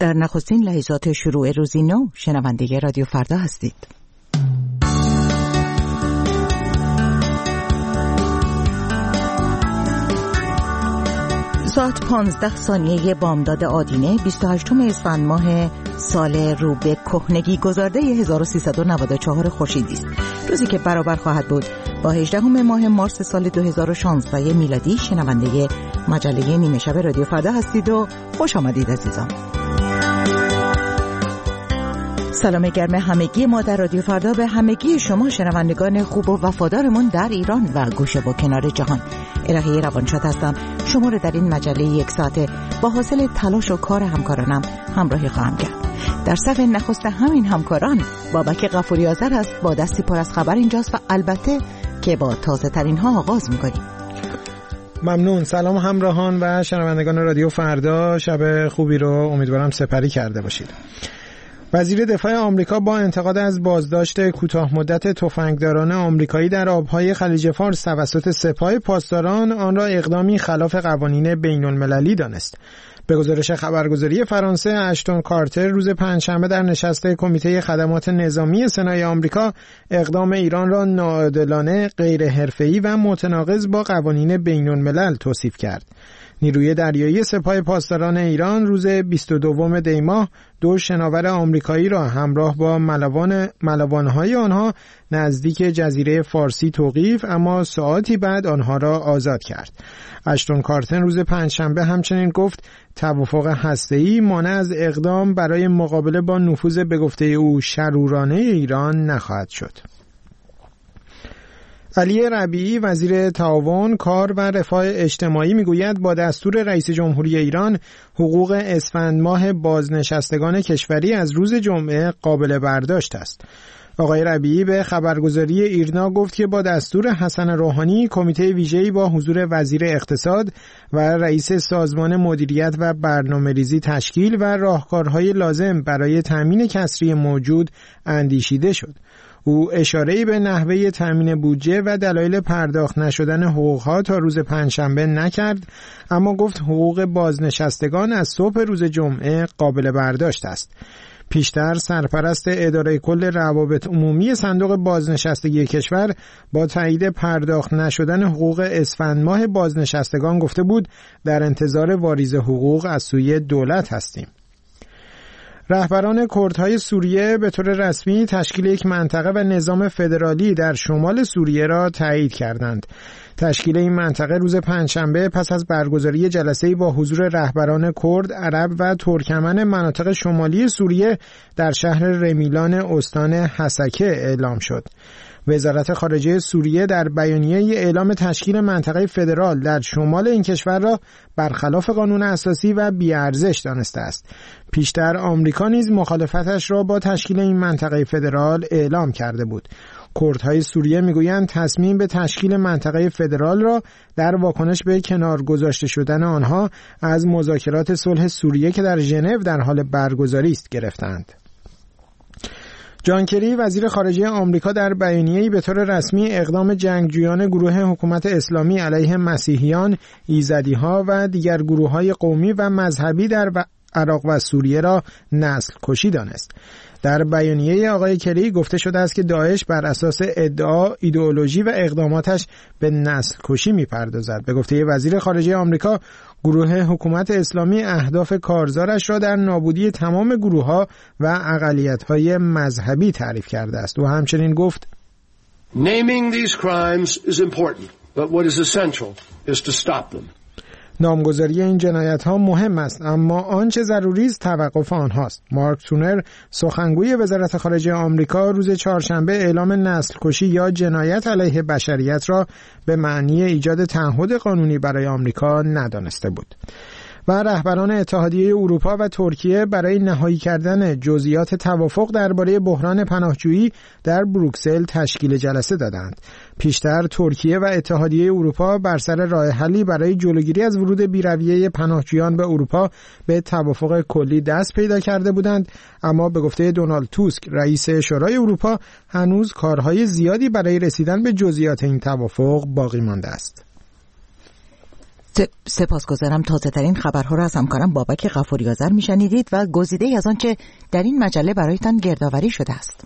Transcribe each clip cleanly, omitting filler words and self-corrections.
در نخستین لحظات شروع روزی نو شنونده رادیو فردا هستید. ساعت 15 ثانیه بامداد آدینه 28 اسفند ماه سال رو به کهنگی گذارده 1394 خورشیدی است. روزی که برابر خواهد بود با 18 ماه مارس سال 2016 میلادی. شنونده مجله نیمه شب رادیو فردا هستید و خوش آمدید عزیزان. سلام گرم همگی ما در رادیو فردا به همگی شما شنوندگان خوب و وفادارمون در ایران و گوشه و کنار جهان. الهی روانشاد هستم. شما رو در این مجله یک ساعته با حاصل تلاش و کار همکارانم همراهی خواهم کرد. در صف نخست همین همکاران بابک غفوری آذر است با دستی پر از خبر اینجاست و البته که با تازه ترین ها آغاز می‌کنیم. ممنون. سلام همراهان و شنوندگان رادیو فردا، شب خوبی رو امیدوارم سپری کرده باشید. وزیر دفاع آمریکا با انتقاد از بازداشت کوتاه مدت تفنگداران آمریکایی در آبهای خلیج فارس توسط سپاه پاسداران آن را اقدامی خلاف قوانین بین‌المللی دانست. به گزارش خبرگزاری فرانسه، اشتون کارتر روز پنجشنبه در نشست کمیته خدمات نظامی سنای آمریکا اقدام ایران را ناعادلانه، غیر حرفه‌ای و متناقض با قوانین بین‌الملل توصیف کرد. نیروی دریایی سپاه پاسداران ایران روز 22 دی ماه 2 شناور آمریکایی را همراه با ملوانهای آنها نزدیک جزیره فارسی توقیف، اما ساعاتی بعد آنها را آزاد کرد. اشتون کارتر روز پنجشنبه همچنین گفت توافق هسته‌ای مانع از اقدام برای مقابله با نفوذ به گفته او شرورانه ایران نخواهد شد. علی ربیعی وزیر تعاون، کار و رفاه اجتماعی میگوید با دستور رئیس جمهوری ایران حقوق اسفند ماه بازنشستگان کشوری از روز جمعه قابل برداشت است. آقای ربیعی به خبرگزاری ایرنا گفت که با دستور حسن روحانی کمیته ویژه‌ای با حضور وزیر اقتصاد و رئیس سازمان مدیریت و برنامه‌ریزی تشکیل و راهکارهای لازم برای تامین کسری موجود اندیشیده شد. او اشاره‌ای به نحوه تامین بودجه و دلایل پرداخت نشدن حقوقها تا روز پنجشنبه نکرد، اما گفت حقوق بازنشستگان از صبح روز جمعه قابل برداشت است. پیشتر سرپرست اداره کل روابط عمومی صندوق بازنشستگی کشور با تایید پرداخت نشدن حقوق اسفند ماه بازنشستگان گفته بود در انتظار واریز حقوق از سوی دولت هستیم. رهبران کردهای سوریه به طور رسمی تشکیل یک منطقه و نظام فدرالی در شمال سوریه را تایید کردند. تشکیل این منطقه روز پنجشنبه پس از برگزاری جلسه‌ای با حضور رهبران کرد، عرب و ترکمن مناطق شمالی سوریه در شهر رمیلان استان حسکه اعلام شد. وزارت خارجه سوریه در بیانیه اعلام تشکیل منطقه فدرال در شمال این کشور را برخلاف قانون اساسی و بی‌ارزش دانسته است. پیشتر آمریکا نیز مخالفتش را با تشکیل این منطقه فدرال اعلام کرده بود. کردهای سوریه میگویند تصمیم به تشکیل منطقه فدرال را در واکنش به کنار گذاشته شدن آنها از مذاکرات صلح سوریه که در ژنو در حال برگزاری است گرفتند. جان کری وزیر خارجه آمریکا در بیانیه‌ای به طور رسمی اقدام جنگجویان گروه حکومت اسلامی علیه مسیحیان، ایزدی‌ها و دیگر گروه‌های قومی و مذهبی در عراق و سوریه را نسل کشی دانست. در بیانیه آقای کری گفته شده است که داعش بر اساس ادعا، ایدئولوژی و اقداماتش به نسل کشی می‌پردازد. به گفته وزیر خارجه آمریکا، گروه حکومت اسلامی اهداف کارزارش را در نابودی تمام گروه‌ها و اقلیت‌های مذهبی تعریف کرده است. و همچنین گفت Naming these crimes is important, but what is essential is to stop them. نامگذاری این جنایت‌ها مهم است، اما آنچه ضروری است توقف آنهاست. مارک تونر سخنگوی وزارت خارجه آمریکا روز چهارشنبه اعلام نسل کشی یا جنایت علیه بشریت را به معنی ایجاد تعهد قانونی برای آمریکا ندانسته بود. و رهبران اتحادیه اروپا و ترکیه برای نهایی کردن جزئیات توافق درباره بحران پناهجویی در بروکسل تشکیل جلسه دادند. پیشتر ترکیه و اتحادیه اروپا بر سر راه حلی برای جلوگیری از ورود بی‌رویه پناهجویان به اروپا به توافق کلی دست پیدا کرده بودند، اما به گفته دونالد توسک رئیس شورای اروپا هنوز کارهای زیادی برای رسیدن به جزئیات این توافق باقی مانده است. سپاسگزارم. تازه ترین خبرها را از همکارم بابک غفوری آذر میشنیدید و گزیده‌ای از آنچه در این مجله برایتان گردآوری شده است.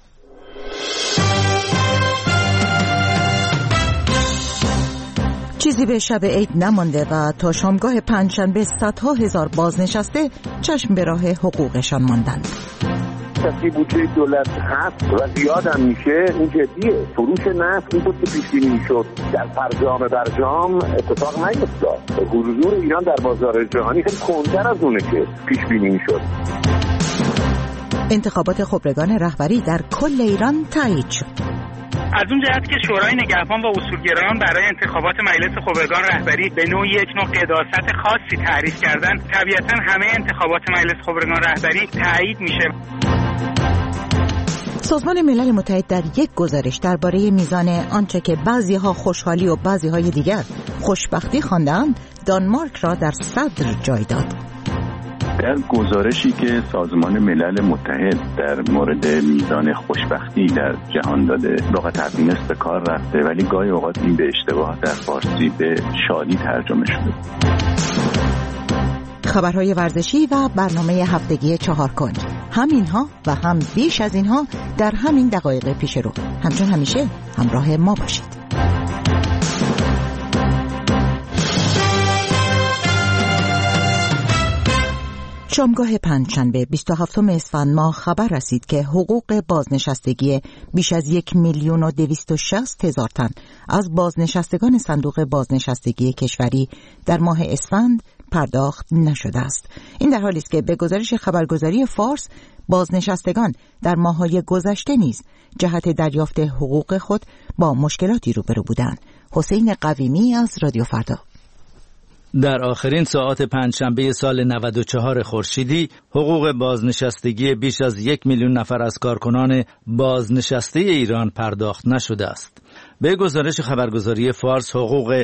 چیزی به شب عید نمانده و تا شامگاه پنجشنبه صدها هزار بازنشسته چشم به راه حقوقشان ماندند. کسی بودجه دولت هست و زیاد هم میشه، این جدیه. فروش نفت این بود که پیش بینی میشد در برجام اتفاق نیفتاد. حضور ایران در بازار جهانی خیلی کمتر از اونه که پیش بینی میشد. انتخابات خبرگان رهبری در کل ایران تایید شد. از اون جهت که شورای نگهبان و اصولگرایان برای انتخابات مجلس خبرگان رهبری به نوعی یک نوع قداست خاصی تعریف کردن، طبیعتاً همه انتخابات مجلس خبرگان رهبری تایید میشه. سازمان ملل متحد در یک گزارش درباره میزان آنچه که بعضی‌ها خوشحالی و بعضی‌های دیگر خوشبختی خواندند، دانمارک را در صدر جای داد. در گزارشی که سازمان ملل متحد در مورد میزان خوشبختی در جهان داده، لغت حقیقی به کار رفته ولی گاهی اوقات این به اشتباه در فارسی به شادی ترجمه شده. خبرهای ورزشی و برنامه هفتگی 4 کنج، هم اینها و هم بیش از اینها در همین دقایق پیش رو. همچون همیشه همراه ما باشید. شامگاه پنجشنبه 27 اسفند ماه خبر رسید که حقوق بازنشستگی بیش از 1,260,000 تن از بازنشستگان صندوق بازنشستگی کشوری در ماه اسفند پرداخت نشده است. این در حالی است که به گزارش خبرگزاری فارس، بازنشستگان در ماه‌های گذشته نیز جهت دریافت حقوق خود با مشکلاتی روبرو بودند. حسین قویمی از رادیو فردا. در آخرین ساعات پنجشنبه سال 94 خورشیدی حقوق بازنشستگی بیش از 1,000,000 نفر از کارکنان بازنشسته ایران پرداخت نشده است. به گزارش خبرگزاری فارس، حقوق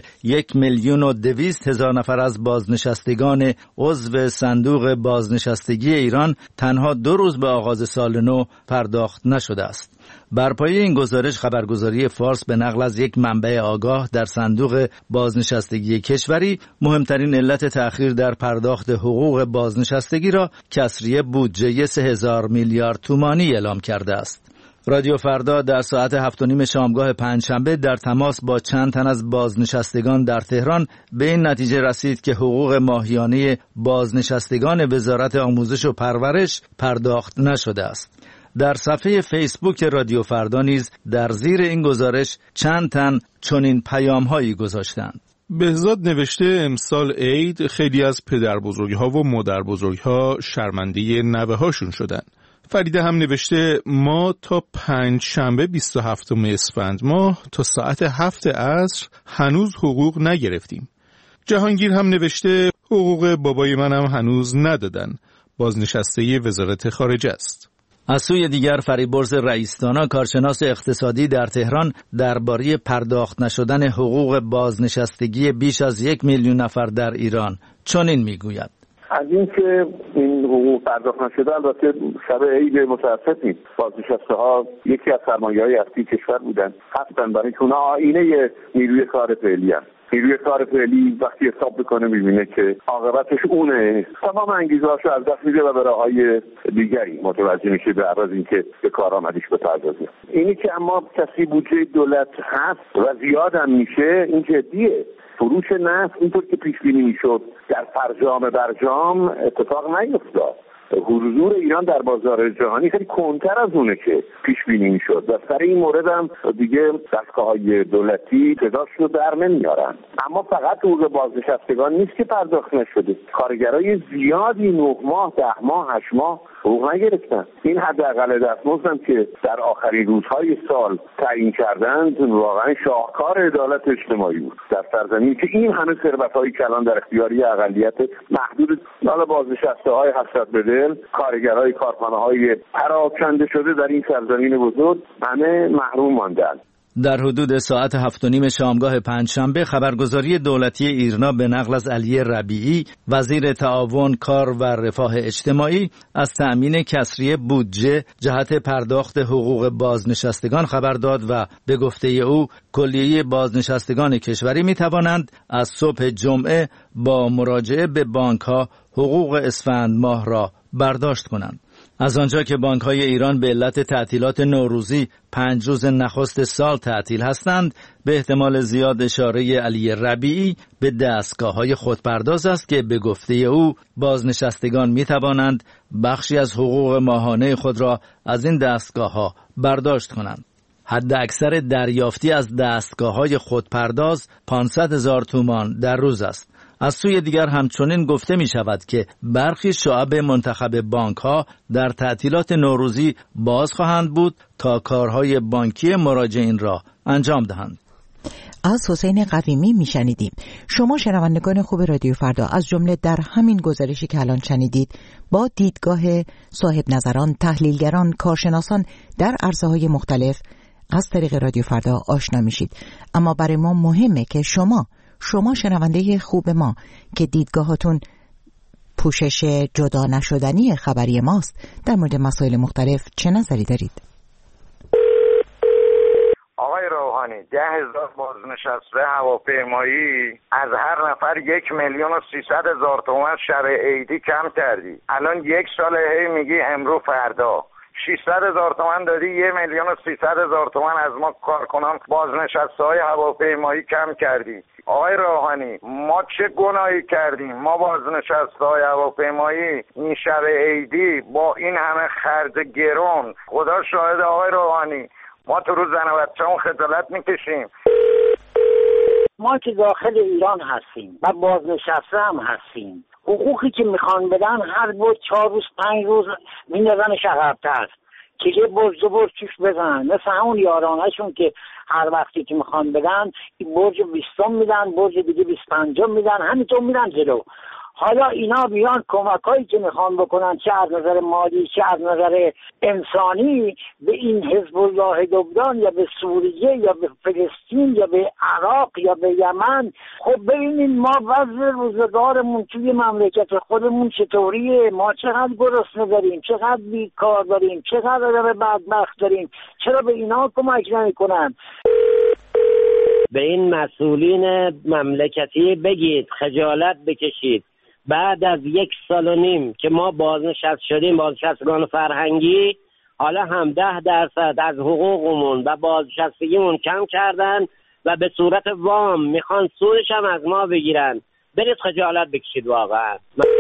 1,200,000 نفر از بازنشستگان عضو صندوق بازنشستگی ایران تنها 2 روز به آغاز سال نو پرداخت نشده است. بر پایه این گزارش، خبرگزاری فارس به نقل از یک منبع آگاه در صندوق بازنشستگی کشوری مهمترین علت تأخیر در پرداخت حقوق بازنشستگی را کسری بودجه 3,000 میلیارد تومانی اعلام کرده است. رادیو فردا در ساعت 7:30 شامگاه پنجشنبه در تماس با چند تن از بازنشستگان در تهران به این نتیجه رسید که حقوق ماهیانه بازنشستگان وزارت آموزش و پرورش پرداخت نشده است. در صفحه فیسبوک رادیو فردا نیز در زیر این گزارش چند تن چنین پیام‌هایی گذاشتند. بهزاد نوشته امسال عید خیلی از پدر بزرگ‌ها و مادر بزرگ‌ها شرمنده نوه‌هاشون شدن. فریده هم نوشته ما تا پنجشنبه 27 اسفند ماه تا ساعت 7 عصر هنوز حقوق نگرفتیم. جهانگیر هم نوشته حقوق بابای منم هنوز ندادن. بازنشسته وزارت خارجه است. از سوی دیگر فریبرز رئیس‌دانا، کارشناس اقتصادی در تهران، درباره پرداخت نشدن حقوق بازنشستگی بیش از 1,000,000 نفر در ایران چنین میگوید: از این که این حقوق پرداخت نشده، البته شب عید متاسف نیست. بازنشسته ها یکی از سرمایه‌های اصلی کشور بودن، هستن، برای که اونا آینه نیروی کار فعلی هست. نیروی کار فعلی وقتی حساب بکنه میبینه که عاقبتش اونه، تمام انگیزه‌هاشو از دست میده و به راههای دیگری متوجه میشه به عوض اینکه به کارآمدیش بپردازه. اینی که اما کسی بودجه دولت هست و زیاد هم میشه، این جدیه. فروش نفت اینطور که پیش بینی میشد در برجام اتفاق نیفتاد. حضور ایران در بازار جهانی خیلی کمتر از اونه که پیش بینی میشد و سر این مورد هم دیگه دستگاه‌های دولتی صداش رو در نمیارن. اما فقط حقوق بازنشستگان نیست که پرداخت نشده. کارگرای زیادی 9 ماه، 10 ماه، 8 ماه حقوق نگرفتن. این حداقل دستمزدم که در آخرین روزهای سال تعیین کردند واقعا شاهکار عدالت اجتماعی بود در سرزمینی که این همه ثروت‌های کلان در اختیاری اقلیت محدود، حالا بازنشسته‌های حسرت به دل، کارگرای کارخانه‌های پراکنده شده در این سرزمین بزرگ همه محروم ماندند. در حدود ساعت 7:30 شامگاه پنجشنبه خبرگزاری دولتی ایرنا به نقل از علی ربیعی وزیر تعاون، کار و رفاه اجتماعی از تأمین کسری بودجه جهت پرداخت حقوق بازنشستگان خبر داد و به گفته او کلیه بازنشستگان کشوری می توانند از صبح جمعه با مراجعه به بانک‌ها حقوق اسفند ماه را برداشت کنند. از آنجا که بانک‌های ایران به علت تعطیلات نوروزی 5 روز نخست سال تعطیل هستند، به احتمال زیاد اشاره علی ربیعی به دستگاه‌های خودپرداز است که به گفته او بازنشستگان می‌توانند بخشی از حقوق ماهانه خود را از این دستگاه‌ها برداشت کنند. حد اکثر دریافتی از دستگاه‌های خودپرداز 500,000 تومان در روز است. از سوی دیگر همچنین گفته می شود که برخی شعب منتخب بانک ها در تعطیلات نوروزی باز خواهند بود تا کارهای بانکی مراجعین را انجام دهند. از حسین قویمی می شنیدیم. شما شنوندگان خوب رادیو فردا از جمله در همین گزارشی که الان شنیدید با دیدگاه صاحب نظران، تحلیلگران، کارشناسان در عرصه‌های مختلف از طریق رادیو فردا آشنا میشید. اما برای ما مهمه که شما شنونده خوب ما که دیدگاهاتون پوشش جدا نشدنی خبری ماست در مورد مسائل مختلف چه نظری دارید؟ آقای روحانی، 10,000 بازنشسته هواپیمایی از هر نفر 1,300,000 تومان شب عیدی کم کردی. الان 1 سال هی میگی امرو فردا 600,000 تومان دادی، 1,300,000 تومان از ما کارکنان بازنشسته های هواپیمایی کم کردی. آقای روحانی، ما چه گناهی کردیم؟ ما بازنشسته های هواپیمایی این شب عیدی با این همه خرج گرون، خدا شاهد آقای روحانی، ما تو روز زن و بچه‌مون خجالت میکشیم. ما که داخل ایران هستیم و بازنشسته هم هستیم، حقوقی که میخوان بدن هر بود 4 روز 5 روز میندازن عقب‌تر که یه برج توش بزنن، مثل همون یارانهشون که هر وقتی که میخوان بدن برج 20 میدن، برج دیگه 25 میدن، همینطور میدن جلو. حالا اینا بیان کمکایی که میخوان بکنن چه از نظر مالی چه از نظر انسانی به این حزب الله لبنان یا به سوریه یا به فلسطین یا به عراق یا به یمن، خب ببینین ما وضع روزگارمون توی مملکت خودمون چطوریه؟ ما چقدر گرسنه داریم، چقدر بیکار داریم، چقدر بدبخت داریم، چرا به اینا کمک نمی‌کنن؟ به این مسئولین مملکتی بگید، خجالت بکشید. بعد از 1.5 سال که ما بازنشست شدیم، بازنشستگان فرهنگی، حالا هم 10% از حقوقمون و بازنشستگیمون کم کردن و به صورت وام میخوان سودش هم از ما بگیرن. برید خجالت بکشید واقعا.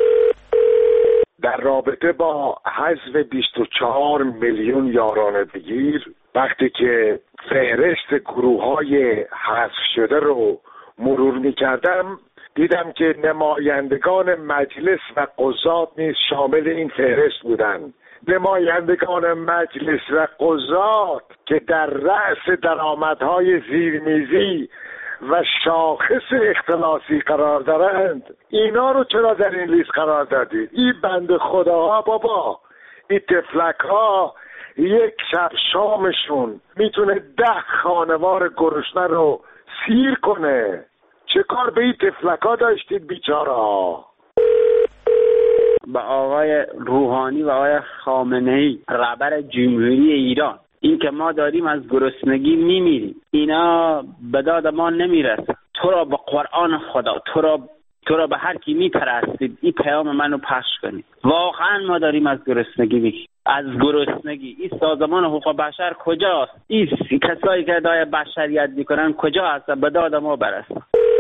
در رابطه با حذف 24 میلیون یارانه بگیر، وقتی که فهرست گروه‌های حذف شده رو مرور می‌کردم، دیدم که نمایندگان مجلس و قضات نیز شامل این فهرست بودند. نمایندگان مجلس و قضات که در رأس درآمدهای زیرمیزی و شاخص اختلاسی قرار دارند، اینا رو چرا در این لیست قرار دادید؟ این بنده خداها بابا، این تفلک ها یک شب شامشون میتونه 10 خانوار گرسنه رو سیر کنه. چه کار به این تفلکا داشتید بیچاره ها؟ به آقای روحانی و آقای خامنه‌ای رهبر جمهوری ایران، این که ما داریم از گرسنگی میمیریم، اینا به داد ما نمیرسه. تو را به قرآن خدا، تو را به هر کی میپرستید این پیام منو پخش کنید. واقعا ما داریم از گرسنگی میمیریم، از گرسنگی. این سازمان حقوق بشر کجاست؟ این کسایی که ادعای بشریت میکنن کجا هستن؟ به داد ما برسن.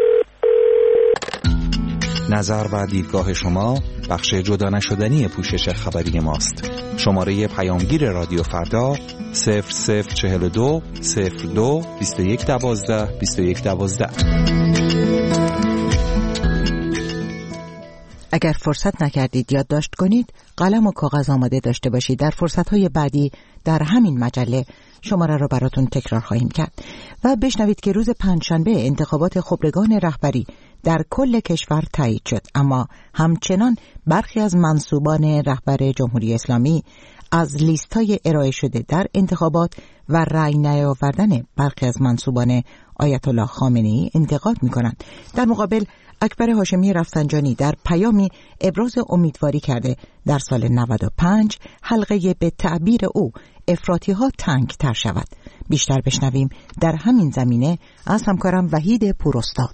نظر و دیدگاه شما بخش جدا نشدنی پوشش خبری ماست. شماره پیامگیر رادیو فردا 0042 02 2112 2112. اگر فرصت نکردید یادداشت کنید، قلم و کاغذ آماده داشته باشید. در فرصت‌های بعدی در همین مجله شماره را براتون تکرار خواهیم کرد. و بشنوید که روز پنجشنبه انتخابات خبرگان رهبری در کل کشور تایید شد، اما همچنان برخی از منصوبان رهبر جمهوری اسلامی از لیست‌های ارائه شده در انتخابات و رأی نیاوردن برخی از منصوبان آیت الله خامنه‌ای انتقاد می‌کنند. در مقابل اکبر هاشمی رفسنجانی در پیامی ابراز امیدواری کرده در سال 95 حلقه به تعبیر او افراطی‌ها تنگ‌تر شود. بیشتر بشنویم در همین زمینه از همکارم وحید پوراستاد.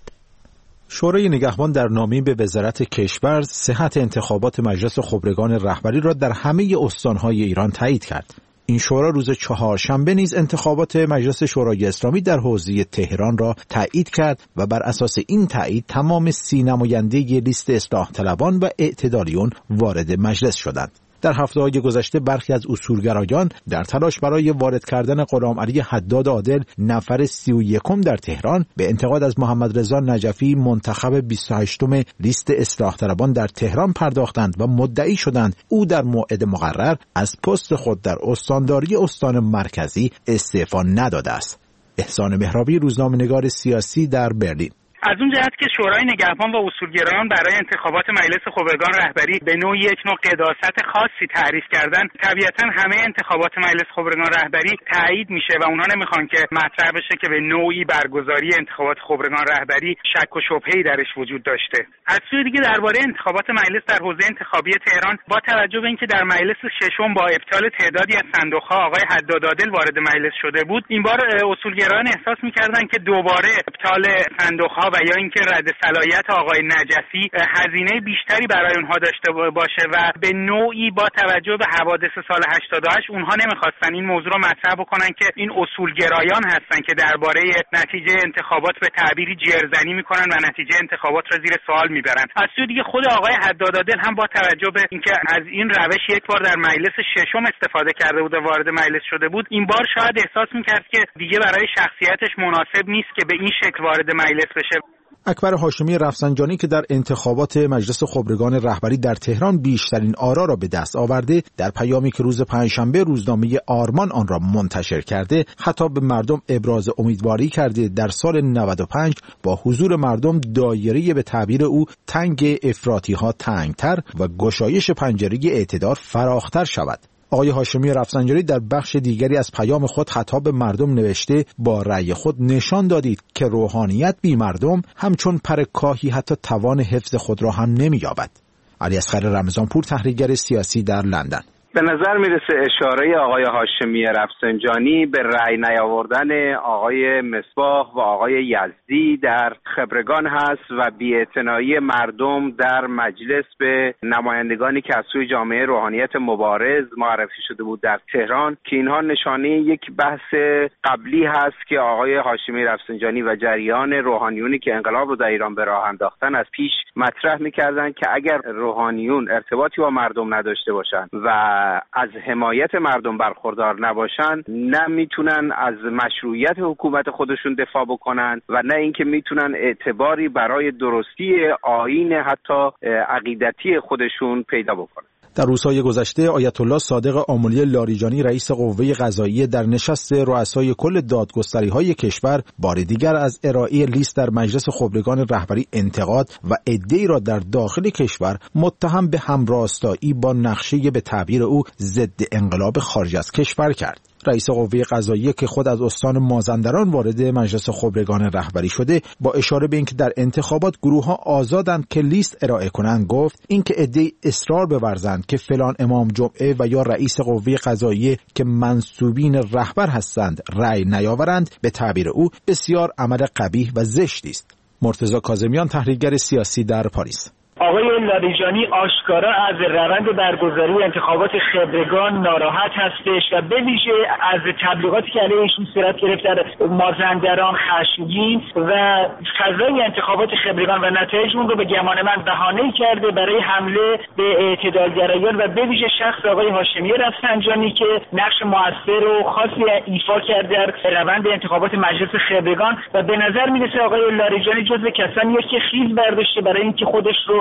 شورای نگهبان در نامه‌ای به وزارت کشور صحت انتخابات مجلس خبرگان رهبری را در همه استان‌های ایران تایید کرد. این شورا روز چهارشنبه نیز انتخابات مجلس شورای اسلامی در حوزه تهران را تایید کرد و بر اساس این تایید تمام 30 نماینده لیست اصلاح طلبان و اعتدالیون وارد مجلس شدند. در هفته‌های گذشته برخی از اصولگرایان در تلاش برای وارد کردن غلامعلی حداد عادل نفر 31 در تهران به انتقاد از محمد رضا نجفی منتخب 28م لیست اصلاح طلبان در تهران پرداختند و مدعی شدند او در موعد مقرر از پست خود در استانداری استان مرکزی استعفا نداده است. احسان مهرابی، روزنامه‌نگار سیاسی در برلین. از اون جهت که شورای نگهبان و اصولگرایان برای انتخابات مجلس خبرگان رهبری به نوعی یک نوع قداست خاصی تعریف کردن، طبیعتا همه انتخابات مجلس خبرگان رهبری تایید میشه و اونها نمیخوان که مطرح بشه که به نوعی برگزاری انتخابات خبرگان رهبری شک و شبهه‌ای درش وجود داشته. از سوی دیگه درباره انتخابات مجلس در حوزه انتخابی تهران، با توجه به اینکه در مجلس ششم با ابطال تعدادی از صندوق‌ها آقای حداد عادل وارد مجلس شده بود، این بار اصولگرایان احساس می‌کردن که دوباره ابطال صندوق‌ها و یا اینکه رد صلاحیت آقای نجفی هزینه بیشتری برای اونها داشته باشه و به نوعی با توجه به حوادث سال 88 اونها نمیخواستن این موضوع رو مطرح بکنن که این اصولگرایان هستن که درباره نتیجه انتخابات به تعبیری جرزنی میکنن و نتیجه انتخابات رو زیر سوال میبرن. از سوی دیگه خود آقای حداد عادل هم با توجه به اینکه از این روش یک بار در مجلس ششم استفاده کرده بود و وارد مجلس شده بود، این بار شاید احساس میکرد که دیگه برای شخصیتش مناسب نیست که به این شکل وارد مجلس بشه. اکبر هاشمی رفسنجانی که در انتخابات مجلس خبرگان رهبری در تهران بیشترین آرا را به دست آورده، در پیامی که روز پنجشنبه روزنامه آرمان آن را منتشر کرده، خطاب به مردم ابراز امیدواری کرده در سال 95 با حضور مردم دایره به تعبیر او تنگ افراطی‌ها تنگتر و گشایش پنجره اعتدال فراختر شود. آقای هاشمی رفسنجانی در بخش دیگری از پیام خود خطاب به مردم نوشته: با رأی خود نشان دادید که روحانیت بی مردم همچون پر کاهی حتی توان حفظ خود را هم نمی‌یابد. علی اصغر رمضانپور، تحلیلگر سیاسی در لندن. به نظر میرسه اشاره آقای هاشمی رفسنجانی به رأی نیاوردن آقای مصباح و آقای یزدی در خبرگان هست و بی‌اعتنایی مردم در مجلس به نمایندگانی که از سوی جامعه روحانیت مبارز معرفی شده بود در تهران، که اینها نشانه یک بحث قبلی هست که آقای هاشمی رفسنجانی و جریان روحانیونی که انقلاب رو در ایران به راه انداختن از پیش مطرح می‌کردند که اگر روحانیون ارتباطی با مردم نداشته باشند و از حمایت مردم برخوردار نباشن، نه میتونن از مشروعیت حکومت خودشون دفاع بکنن و نه اینکه میتونن اعتباری برای درستی آیین حتی عقیدتی خودشون پیدا بکنن. در روزهای گذشته آیت الله صادق آملی لاریجانی رئیس قوه قضاییه در نشست رؤسای کل دادگستری‌های کشور بار دیگر از ارائه لیست در مجلس خبرگان رهبری انتقاد و عده‌ای را در داخل کشور متهم به همراستایی با نقشه به تعبیر او ضد انقلاب خارج از کشور کرد. رئیس قوه قضاییه که خود از استان مازندران وارد مجلس خبرگان رهبری شده، با اشاره به اینکه در انتخابات گروه‌ها آزادند که لیست ارائه کنند، گفت اینکه عده‌ای اصرار بورزند که فلان امام جمعه و یا رئیس قوه قضاییه که منسوبین رهبر هستند رأی نیاورند، به تعبیر او بسیار عمل قبیح و زشتی است. مرتضی کاظمیان، تحلیلگر سیاسی در پاریس. آقای لاریجانی آشکارا از روند برگزاری انتخابات خبرگان ناراحت هستش و به ویژه از تبلیغاتی که علیه ایشون صورت گرفت در مازندران خشمگین و فضای انتخابات خبرگان و نتایج اون رو به گمان من بهانه‌ای کرده برای حمله به اعتدالگرایان و به ویژه شخص آقای هاشمی رفسنجانی که نقش موثر و خاصی ایفا کرده در روند انتخابات مجلس خبرگان و به نظر میرسه آقای لاریجانی جزو کسانیه که خیز برداشته برای اینکه خودش رو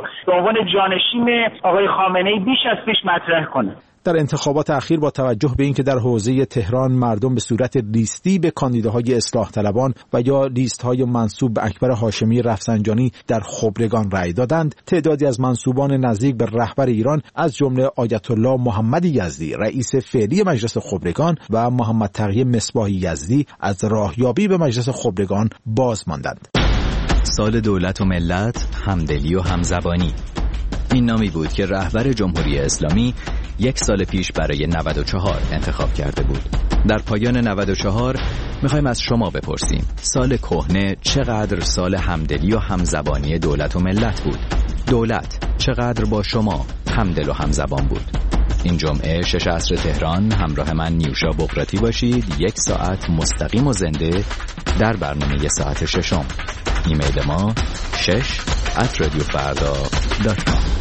به عنوان جانشین آقای خامنه‌ای بیش از پیش مطرح کنه. در انتخابات اخیر با توجه به اینکه در حوزه تهران مردم به صورت لیستی به کاندیداهای اصلاح طلبان و یا لیست‌های منسوب به اکبر هاشمی رفسنجانی در خبرگان رأی دادند، تعدادی از منسوبان نزدیک به رهبر ایران از جمله آیت الله محمد یزدی رئیس فعلی مجلس خبرگان و محمد تقی مصباح یزدی از راهیابی به مجلس خبرگان باز ماندند. سال دولت و ملت، همدلی و همزبانی، این نامی بود که رهبر جمهوری اسلامی 1 سال پیش برای 94 انتخاب کرده بود. در پایان 94 میخوایم از شما بپرسیم سال کهنه چقدر سال همدلی و همزبانی دولت و ملت بود؟ دولت چقدر با شما همدل و همزبان بود؟ این جمعه 6 عصر تهران همراه من نیوشا بقراتی باشید. 1 ساعت مستقیم و زنده در برنامه ساعت 6. ایمیل ما 6@radiofarda.com.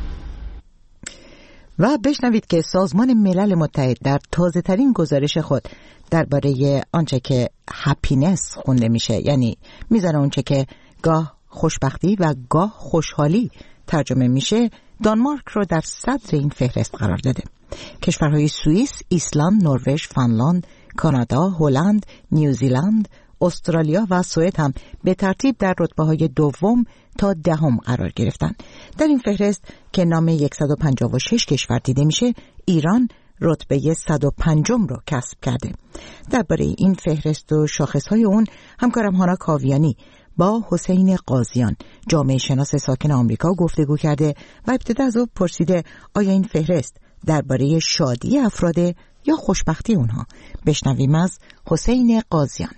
و بشنوید که سازمان ملل متحد در تازه ترین گزارش خود درباره آنچه که هپینس خونده میشه، یعنی میزان اونچه که گاه خوشبختی و گاه خوشحالی ترجمه میشه، دانمارک رو در صدر این فهرست قرار داده. کشورهای سوئیس، ایسلند، نروژ، فنلاند، کانادا، هلند، نیوزیلند، استرالیا و سوئد هم به ترتیب در رتبه‌های 2 تا 10 قرار گرفتن. در این فهرست که نام 156 کشور دیده میشه، ایران رتبه 105 رو کسب کرده. درباره این فهرست و شاخص‌های اون همکارم هانا کاویانی با حسین قاضیان، جامعه شناس ساکن آمریکا، گفتگو کرده و ابتدا از او پرسیده آیا این فهرست درباره شادی افراده یا خوشبختی اونها. بشنویم از حسین قاضیان.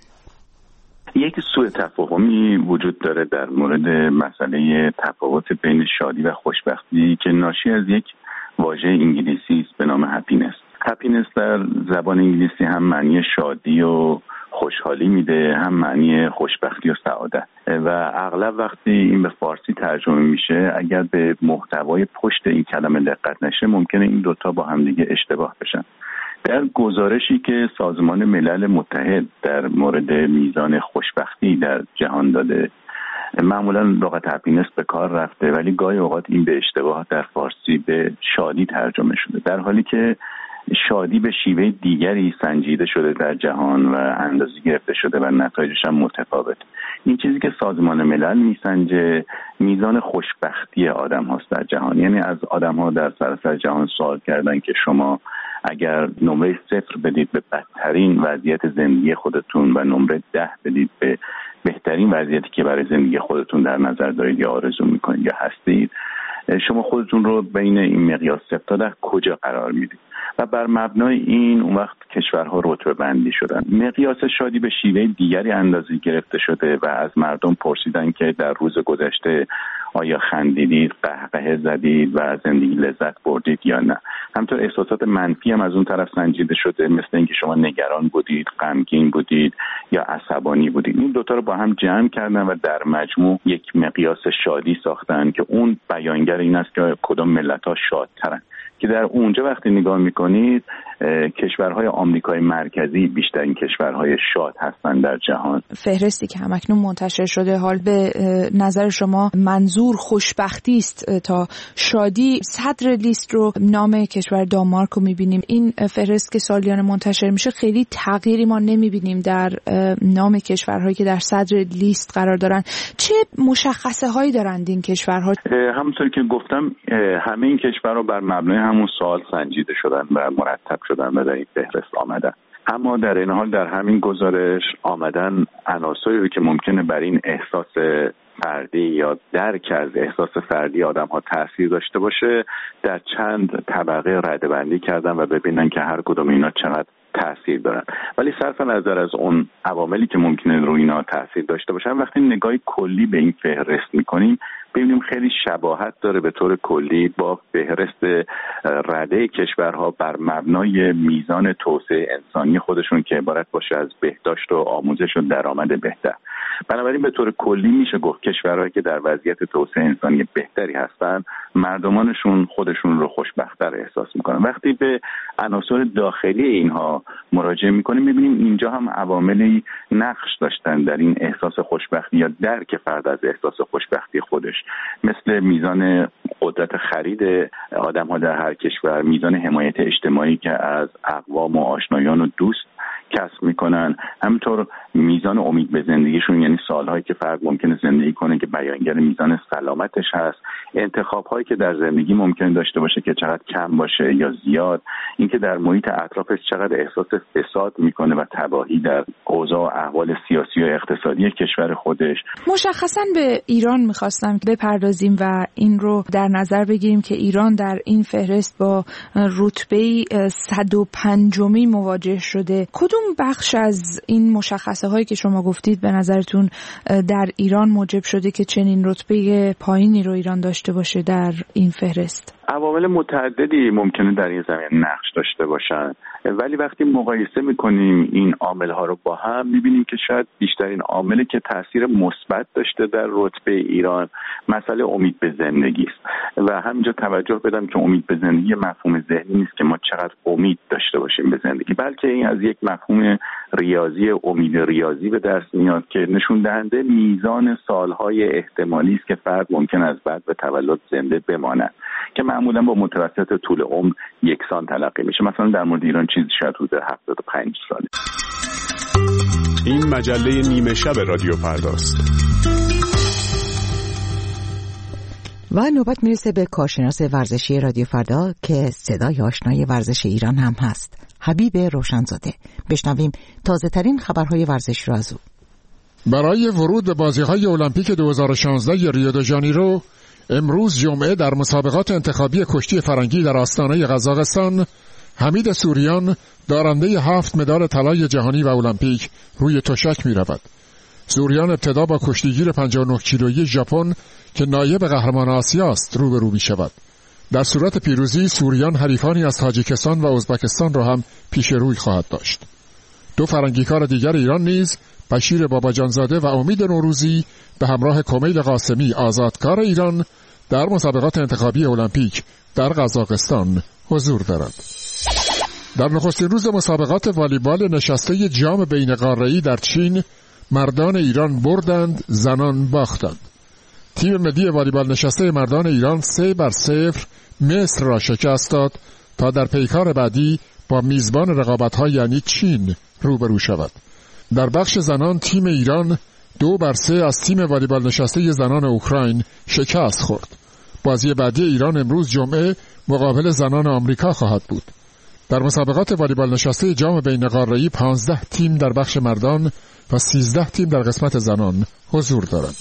یک سوء تفاهمی وجود داره در مورد مسئله تفاوت بین شادی و خوشبختی که ناشی از یک واژه انگلیسی است به نام هپینس. هپینس در زبان انگلیسی هم معنی شادی و خوشحالی میده، هم معنی خوشبختی و سعادت، و اغلب وقتی این به فارسی ترجمه میشه اگر به محتوای پشت این کلمه دقت نشه ممکنه این دوتا با همدیگه اشتباه بشن. در گزارشی که سازمان ملل متحد در مورد میزان خوشبختی در جهان داده، معمولا لغت هپینس به کار رفته ولی گاهی اوقات این به اشتباه در فارسی به شادی ترجمه شده، در حالی که شادی به شیوه دیگری سنجیده شده در جهان و اندازه گرفته شده و نتایجش هم متفاوت. این چیزی که سازمان ملل میسنجه میزان خوشبختی آدم هاست در جهان، یعنی از آدم ها در سراسر جهان سوال کردن که شما اگر نمره 0 بدید به بدترین وضعیت زندگی خودتون و نمره 10 بدید به بهترین وضعیتی که برای زندگی خودتون در نظر دارید یا آرزو میکنید یا هستید، شما خودتون رو بین این مقیاس 0 تا 10 کجا قرار میدید؟ و بر مبنای این اون وقت کشورها رتبه بندی شدن. مقیاس شادی به شیوه دیگری اندازه گرفته شده و از مردم پرسیدن که در روز گذشته آیا خندیدید، قهقه زدید و از زندگی لذت بردید یا نه. همینطور احساسات منفی هم از اون طرف سنجیده شده، مثل اینکه شما نگران بودید، غمگین بودید یا عصبانی بودید. این دوتا رو با هم جمع کردن و در مجموع یک مقیاس شادی ساختن که اون بیانگر این است که کدام ملت‌ها شادترن، که در اونجا وقتی نگاه میکنید کشورهای آمریکای مرکزی بیشترین کشورهای شاد هستند در جهان. فهرستی که همکنون منتشر شده، حال به نظر شما منظور خوشبختی است تا شادی؟ صدر لیست رو نام کشور دانمارک رو میبینیم. این فهرست که سالیانه منتشر میشه خیلی تغییری ما نمیبینیم در نام کشورهایی که در صدر لیست قرار دارن. چه مشخصه هایی دارند این کشورها؟ همونطور که گفتم همه این کشورها بر مبنای همون سوال سنجیده شدن و مرتب شدن و در این فهرست آمدن. اما در این حال در همین گزارش آمدن عناصری که ممکنه بر این احساس فردی یا درک از احساس فردی آدم ها تأثیر داشته باشه در چند طبقه رده‌بندی کردن و ببینن که هر کدوم اینا چقدر تأثیر دارن. ولی صرف نظر از اون عواملی که ممکنه روی اینا تأثیر داشته باشن، وقتی نگاهی کلی به این فهرست میکنیم ببینیم خیلی شباهت داره به طور کلی با فهرست رده کشورها بر مبنای میزان توسعه انسانی خودشون که عبارت باشه از بهداشت و آموزش و درآمد بهتر. بنابراین به طور کلی میشه گفت کشورهایی که در وضعیت توسعه انسانی بهتری هستن مردمانشون خودشون رو خوشبخت‌تر احساس میکنن. وقتی به عناصر داخلی اینها مراجعه میکنیم میبینیم اینجا هم عواملی نقش داشتن در این احساس خوشبختی یا درک فرد از احساس خوشبختی خودش. مثل میزان قدرت خرید آدم‌ها در هر کشور، میزان حمایت اجتماعی که از اقوام و آشنایان و دوست کسب میکنن، همینطور میزان امید به زندگیشون، یعنی سالهایی که فرد ممکنه زندگی کنه که بیانگر میزان سلامتش هست، انتخاب‌هایی که در زندگی ممکنه داشته باشه که چقدر کم باشه یا زیاد، اینکه در محیط اطرافش چقدر احساس فساد میکنه و تباهی در اوضاع و احوال سیاسی و اقتصادی کشور خودش. مشخصاً به ایران میخواستم بپردازیم و این رو در نظر بگیریم که ایران در این فهرست با رتبه 105می مواجه شده. کدوم بخش از این مشخصه هایی که شما گفتید به نظرتون در ایران موجب شده که چنین رتبه پایینی رو ایران داشته باشه در این فهرست؟ عوامل متعددی ممکنه در این زمینه نقش داشته باشن، ولی وقتی مقایسه میکنیم این عامل‌ها رو با هم، میبینیم که شاید بیشترین عاملی که تاثیر مثبت داشته در رتبه ایران مسئله امید به زندگی است. و همینجا توجه بدم که امید به زندگی مفهوم ذهنی نیست که ما چقدر امید داشته باشیم به زندگی، بلکه این از یک مفهوم ریاضی، امید ریاضی به دست میاد که نشون دهنده میزان سالهای احتمالی است که فرد ممکن است بعد به تولد زنده بماند، که معمولا با متوسط طول عمر یکسان تلقی میشه. مثلا در مورد ایران چیزی شاید حدود 75 ساله. این مجله نیمه شب رادیو فرداست. و نوبت میرسه به کارشناس ورزشی رادیو فردا که صدای آشنای ورزش ایران هم هست، حبیب روشنزاده. بشنویم تازه ترین خبرهای ورزش را از او. برای ورود به بازی‌های المپیک 2016 ریو دی ژانیرو امروز جمعه در مسابقات انتخابی کشتی فرنگی در آستانه قزاقستان، حمید سوریان دارنده 7 مدال طلای جهانی و المپیک روی تشک می رود. سوریان ابتدا با کشتیگیر 59 کیلویی ژاپن که نایب قهرمان آسیا است روبرو می شود. در صورت پیروزی سوریان حریفانی از تاجیکستان و ازبکستان را هم پیش روی خواهد داشت. دو فرنگیکار دیگر ایران نیز، بشیر باباجانزاده و امید نوروزی به همراه کمیل قاسمی آزادکار ایران در مسابقات انتخابی المپیک در قزاقستان حضور دارند. در نخستین روز مسابقات والیبال نشسته جام بین‌قاره‌ای در چین، مردان ایران بردند، زنان باختند. تیم ملی والیبال نشسته مردان ایران 3-0 مصر را شکست داد تا در پیکار بعدی با میزبان رقابت‌ها یعنی چین روبرو شود. در بخش زنان تیم ایران 2-3 از تیم والیبال نشسته زنان اوکراین شکست خورد. بازی بعدی ایران امروز جمعه مقابل زنان آمریکا خواهد بود. در مسابقات والیبال نشسته جام بین‌قاره‌ای 15 تیم در بخش مردان و 13 تیم در قسمت زنان حضور دارند.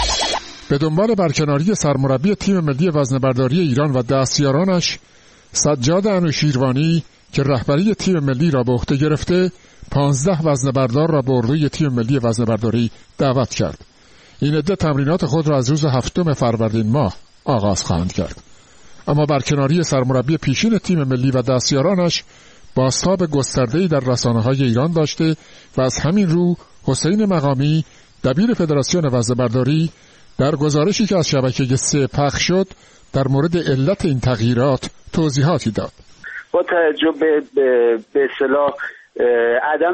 به دنبال برکناری سرمربی تیم ملی وزنه‌برداری ایران و دستیارانش، سجاد انوشیروانی که رهبری تیم ملی را به عهده گرفته، 15 وزنه‌بردار را به اردوی تیم ملی وزنه‌برداری دعوت کرد. این عده تمرینات خود را از روز 7 فروردین ماه آغاز خواهند کرد. اما برکناری سرمربی پیشین تیم ملی و دستیارانش بازتاب گسترده‌ای در رسانه‌های ایران داشته و از همین رو حسین مقامی دبیر فدراسیون وزنه‌برداری در گزارشی که از شبکه 3 پخش شد در مورد علت این تغییرات توضیحاتی داد. با توجه به اصطلاح عدم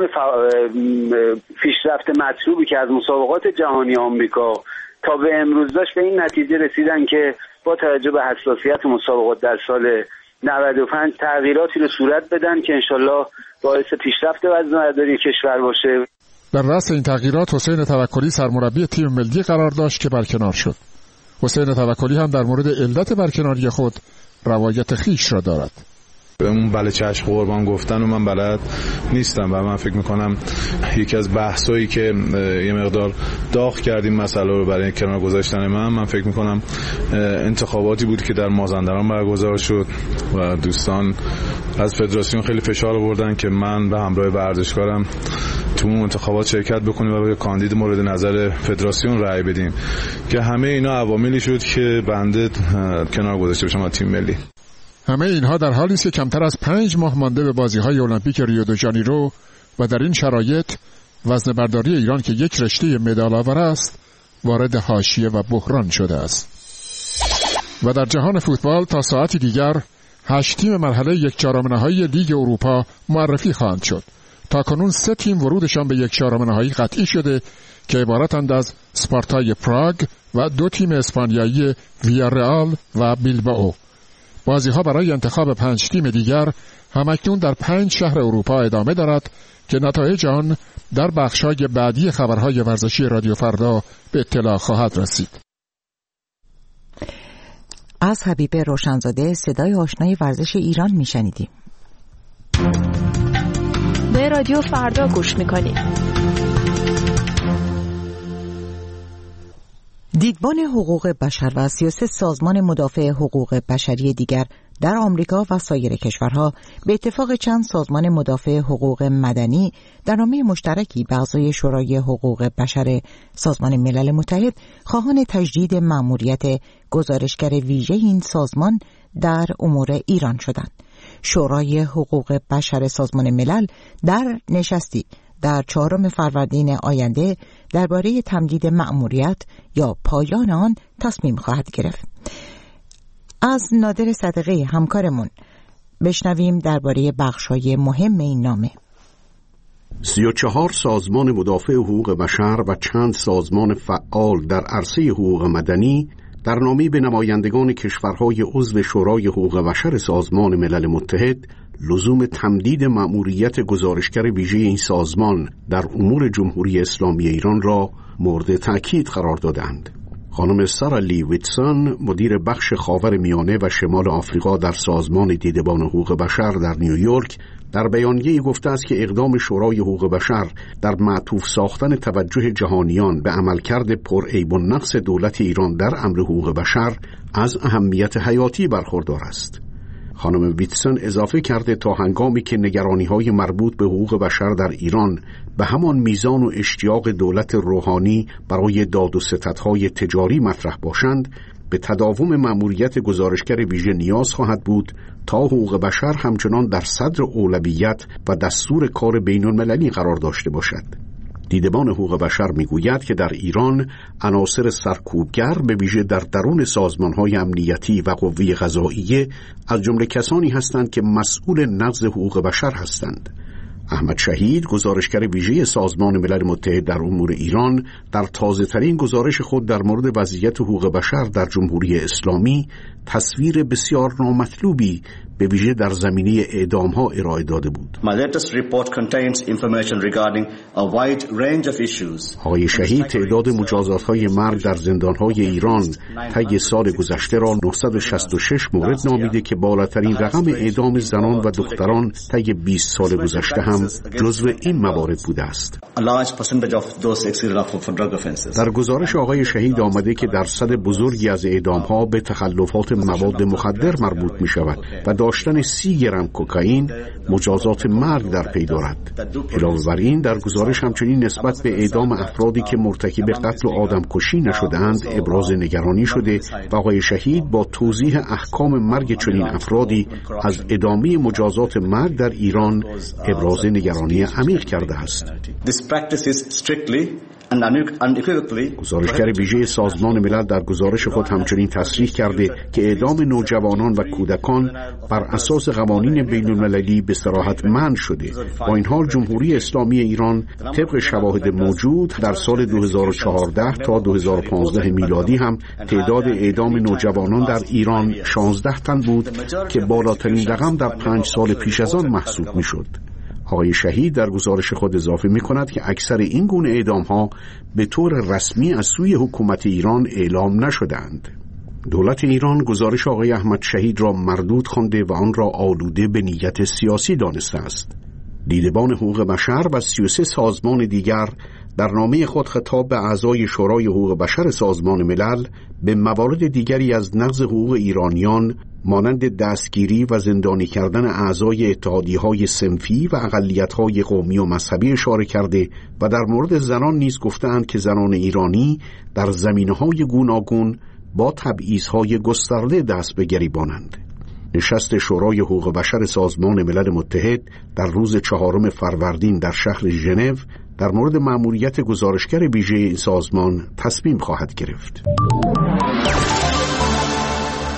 پیشرفت مطلوبی که از مسابقات جهانی آمریکا تا به امروز داشت، به این نتیجه رسیدن که با توجه به حساسیت مسابقات در سال 95 تغییراتی رو صورت بدن که انشالله باعث پیشرفت وزنه‌برداری کشور باشه. در رأس این تغییرات حسین توکلی سرمربی تیم ملی قرار داشت که برکنار شد. حسین توکلی هم در مورد علت برکناری خود روایت خیش را دارد. اون بله چشم قربان گفتن و من بلد نیستم و من فکر میکنم یکی از بحثایی که یه مقدار داغ کردیم مسئله رو برای کنار گذاشتن من فکر میکنم انتخاباتی بود که در مازندران برگزار شد و دوستان از فدراسیون خیلی فشار آوردن که من به همراه ورزشکارم تو اون انتخابات شرکت بکنیم و به کاندید مورد نظر فدراسیون رأی بدیم که همه اینا عواملی شد که بنده کنار گذاشته بشم از تیم ملی. همه اینها در حالی است که کمتر از 5 ماه مانده به بازی‌های المپیک ریو دی ژانیرو و در این شرایط وزنه‌برداری ایران که یک رشته مدال‌آور است وارد حاشیه و بحران شده است. و در جهان فوتبال تا ساعتی دیگر 8 تیم مرحله 1/4 نهایی لیگ اروپا معرفی خواهند شد. تاکنون 3 تیم ورودشان به 1/4 نهایی قطعی شده که عبارتند از اسپارتای پراگ، و 2 تیم اسپانیایی ویارئال و بیلبائو. بازی‌ها برای انتخاب 5 تیم دیگر همکنون در 5 شهر اروپا ادامه دارد که نتایج آن در بخش‌های بعدی خبرهای ورزشی رادیو فردا به اطلاع خواهد رسید. از حبیب روشنزاده صدای آشنای ورزش ایران میشنیدیم. به رادیو فردا گوش میکنید. دیدبان حقوق بشر و 33 سازمان مدافع حقوق بشری دیگر در آمریکا و سایر کشورها به اتفاق چند سازمان مدافع حقوق مدنی در نامه مشترکی به اعضای شورای حقوق بشر سازمان ملل متحد خواهان تجدید مأموریت گزارشگر ویژه این سازمان در امور ایران شدند. شورای حقوق بشر سازمان ملل در نشستی در 4 فروردین آینده درباره تمدید مأموریت یا پایان آن تصمیم خواهد گرفت. از نادر صدقه همکارمون بشنویم درباره بخش‌های مهم این نامه. 34 سازمان مدافع حقوق بشر و چند سازمان فعال در عرصه حقوق مدنی در نامه‌ای به نمایندگان کشورهای عضو شورای حقوق بشر سازمان ملل متحد لزوم تمدید مأموریت گزارشگر ویژه این سازمان در امور جمهوری اسلامی ایران را مورد تأکید قرار دادند. خانم سارا لی ویتسون، مدیر بخش خاورمیانه و شمال آفریقا در سازمان دیدبان حقوق بشر در نیویورک، در بیانیه‌ای گفته است که اقدام شورای حقوق بشر در معطوف ساختن توجه جهانیان به عملکرد پرعیب و نقص دولت ایران در امر حقوق بشر از اهمیت حیاتی برخوردار است. خانم ویتسون اضافه کرده تا هنگامی که نگرانی‌های مربوط به حقوق بشر در ایران به همان میزان و اشتیاق دولت روحانی برای داد و ستدهای تجاری مطرح باشند، به تداوم مأموریت گزارشگر ویژه نیاز خواهد بود تا حقوق بشر همچنان در صدر اولویت و دستور کار بین‌المللی قرار داشته باشد. دیدبان حقوق بشر میگوید که در ایران عناصر سرکوبگر به ویژه در درون سازمان‌های امنیتی و قوه قضاییه از جمله کسانی هستند که مسئول نقض حقوق بشر هستند. احمد شهید، گزارشگر ویژه سازمان ملل متحد در امور ایران، در تازه‌ترین گزارش خود در مورد وضعیت حقوق بشر در جمهوری اسلامی تصویر بسیار نامطلوبی به ویژه در زمینه اعدام‌ها ارائه داده بود. آقای شهید تعداد مجازات‌های مرگ در زندان‌های ایران طی سال گذشته را 966 مورد نامیده که بالاترین رقم اعدام زنان و دختران طی 20 سال گذشته هم جزو این موارد بوده است. در گزارش آقای شهید آمده که درصد بزرگی از اعدام‌ها به تخلفات مواد مخدر مربوط می‌شود و داشتن 30 گرم کوکائین مجازات مرگ در پی دارد. علاوه بر این در گزارش همچنین نسبت به اعدام افرادی که مرتکب قتل و آدمکشی نشده‌اند ابراز نگرانی شده و آقای شهید با توضیح احکام مرگ چنین افرادی از ادامه مجازات مرگ در ایران ابراز نگرانی عمیق کرده است. گزارشگر ویژه سازمان ملل در گزارش خود همچنین تصریح کرده که اعدام نوجوانان و کودکان بر اساس قوانین بین‌المللی به صراحت منع شده. با این حال جمهوری اسلامی ایران طبق شواهد موجود در سال 2014 تا 2015 میلادی هم تعداد اعدام نوجوانان در ایران 16 تن بود که بالاترین رقم در 5 سال پیش از آن محسوب می‌شد. آقای شهید در گزارش خود اضافه می‌کند که اکثر این گونه اعدام‌ها به طور رسمی از سوی حکومت ایران اعلام نشدند. دولت ایران گزارش آقای احمد شهید را مردود خوانده و آن را آلوده به نیت سیاسی دانسته است. دیدبان حقوق بشر و 33 سازمان دیگر در نامه خود خطاب به اعضای شورای حقوق بشر سازمان ملل به موارد دیگری از نقض حقوق ایرانیان مانند دستگیری و زندانی کردن اعضای اتحادیه‌های صنفی و اقلیت‌های قومی و مذهبی اشاره کرده و در مورد زنان نیز گفتند که زنان ایرانی در زمینه‌های گوناگون با تبعیض‌های گسترده دست به گریبانند. نشست شورای حقوق بشر سازمان ملل متحد در روز 4 فروردین در شهر ژنو در مورد مأموریت گزارشگر ویژه این سازمان تصمیم خواهد گرفت.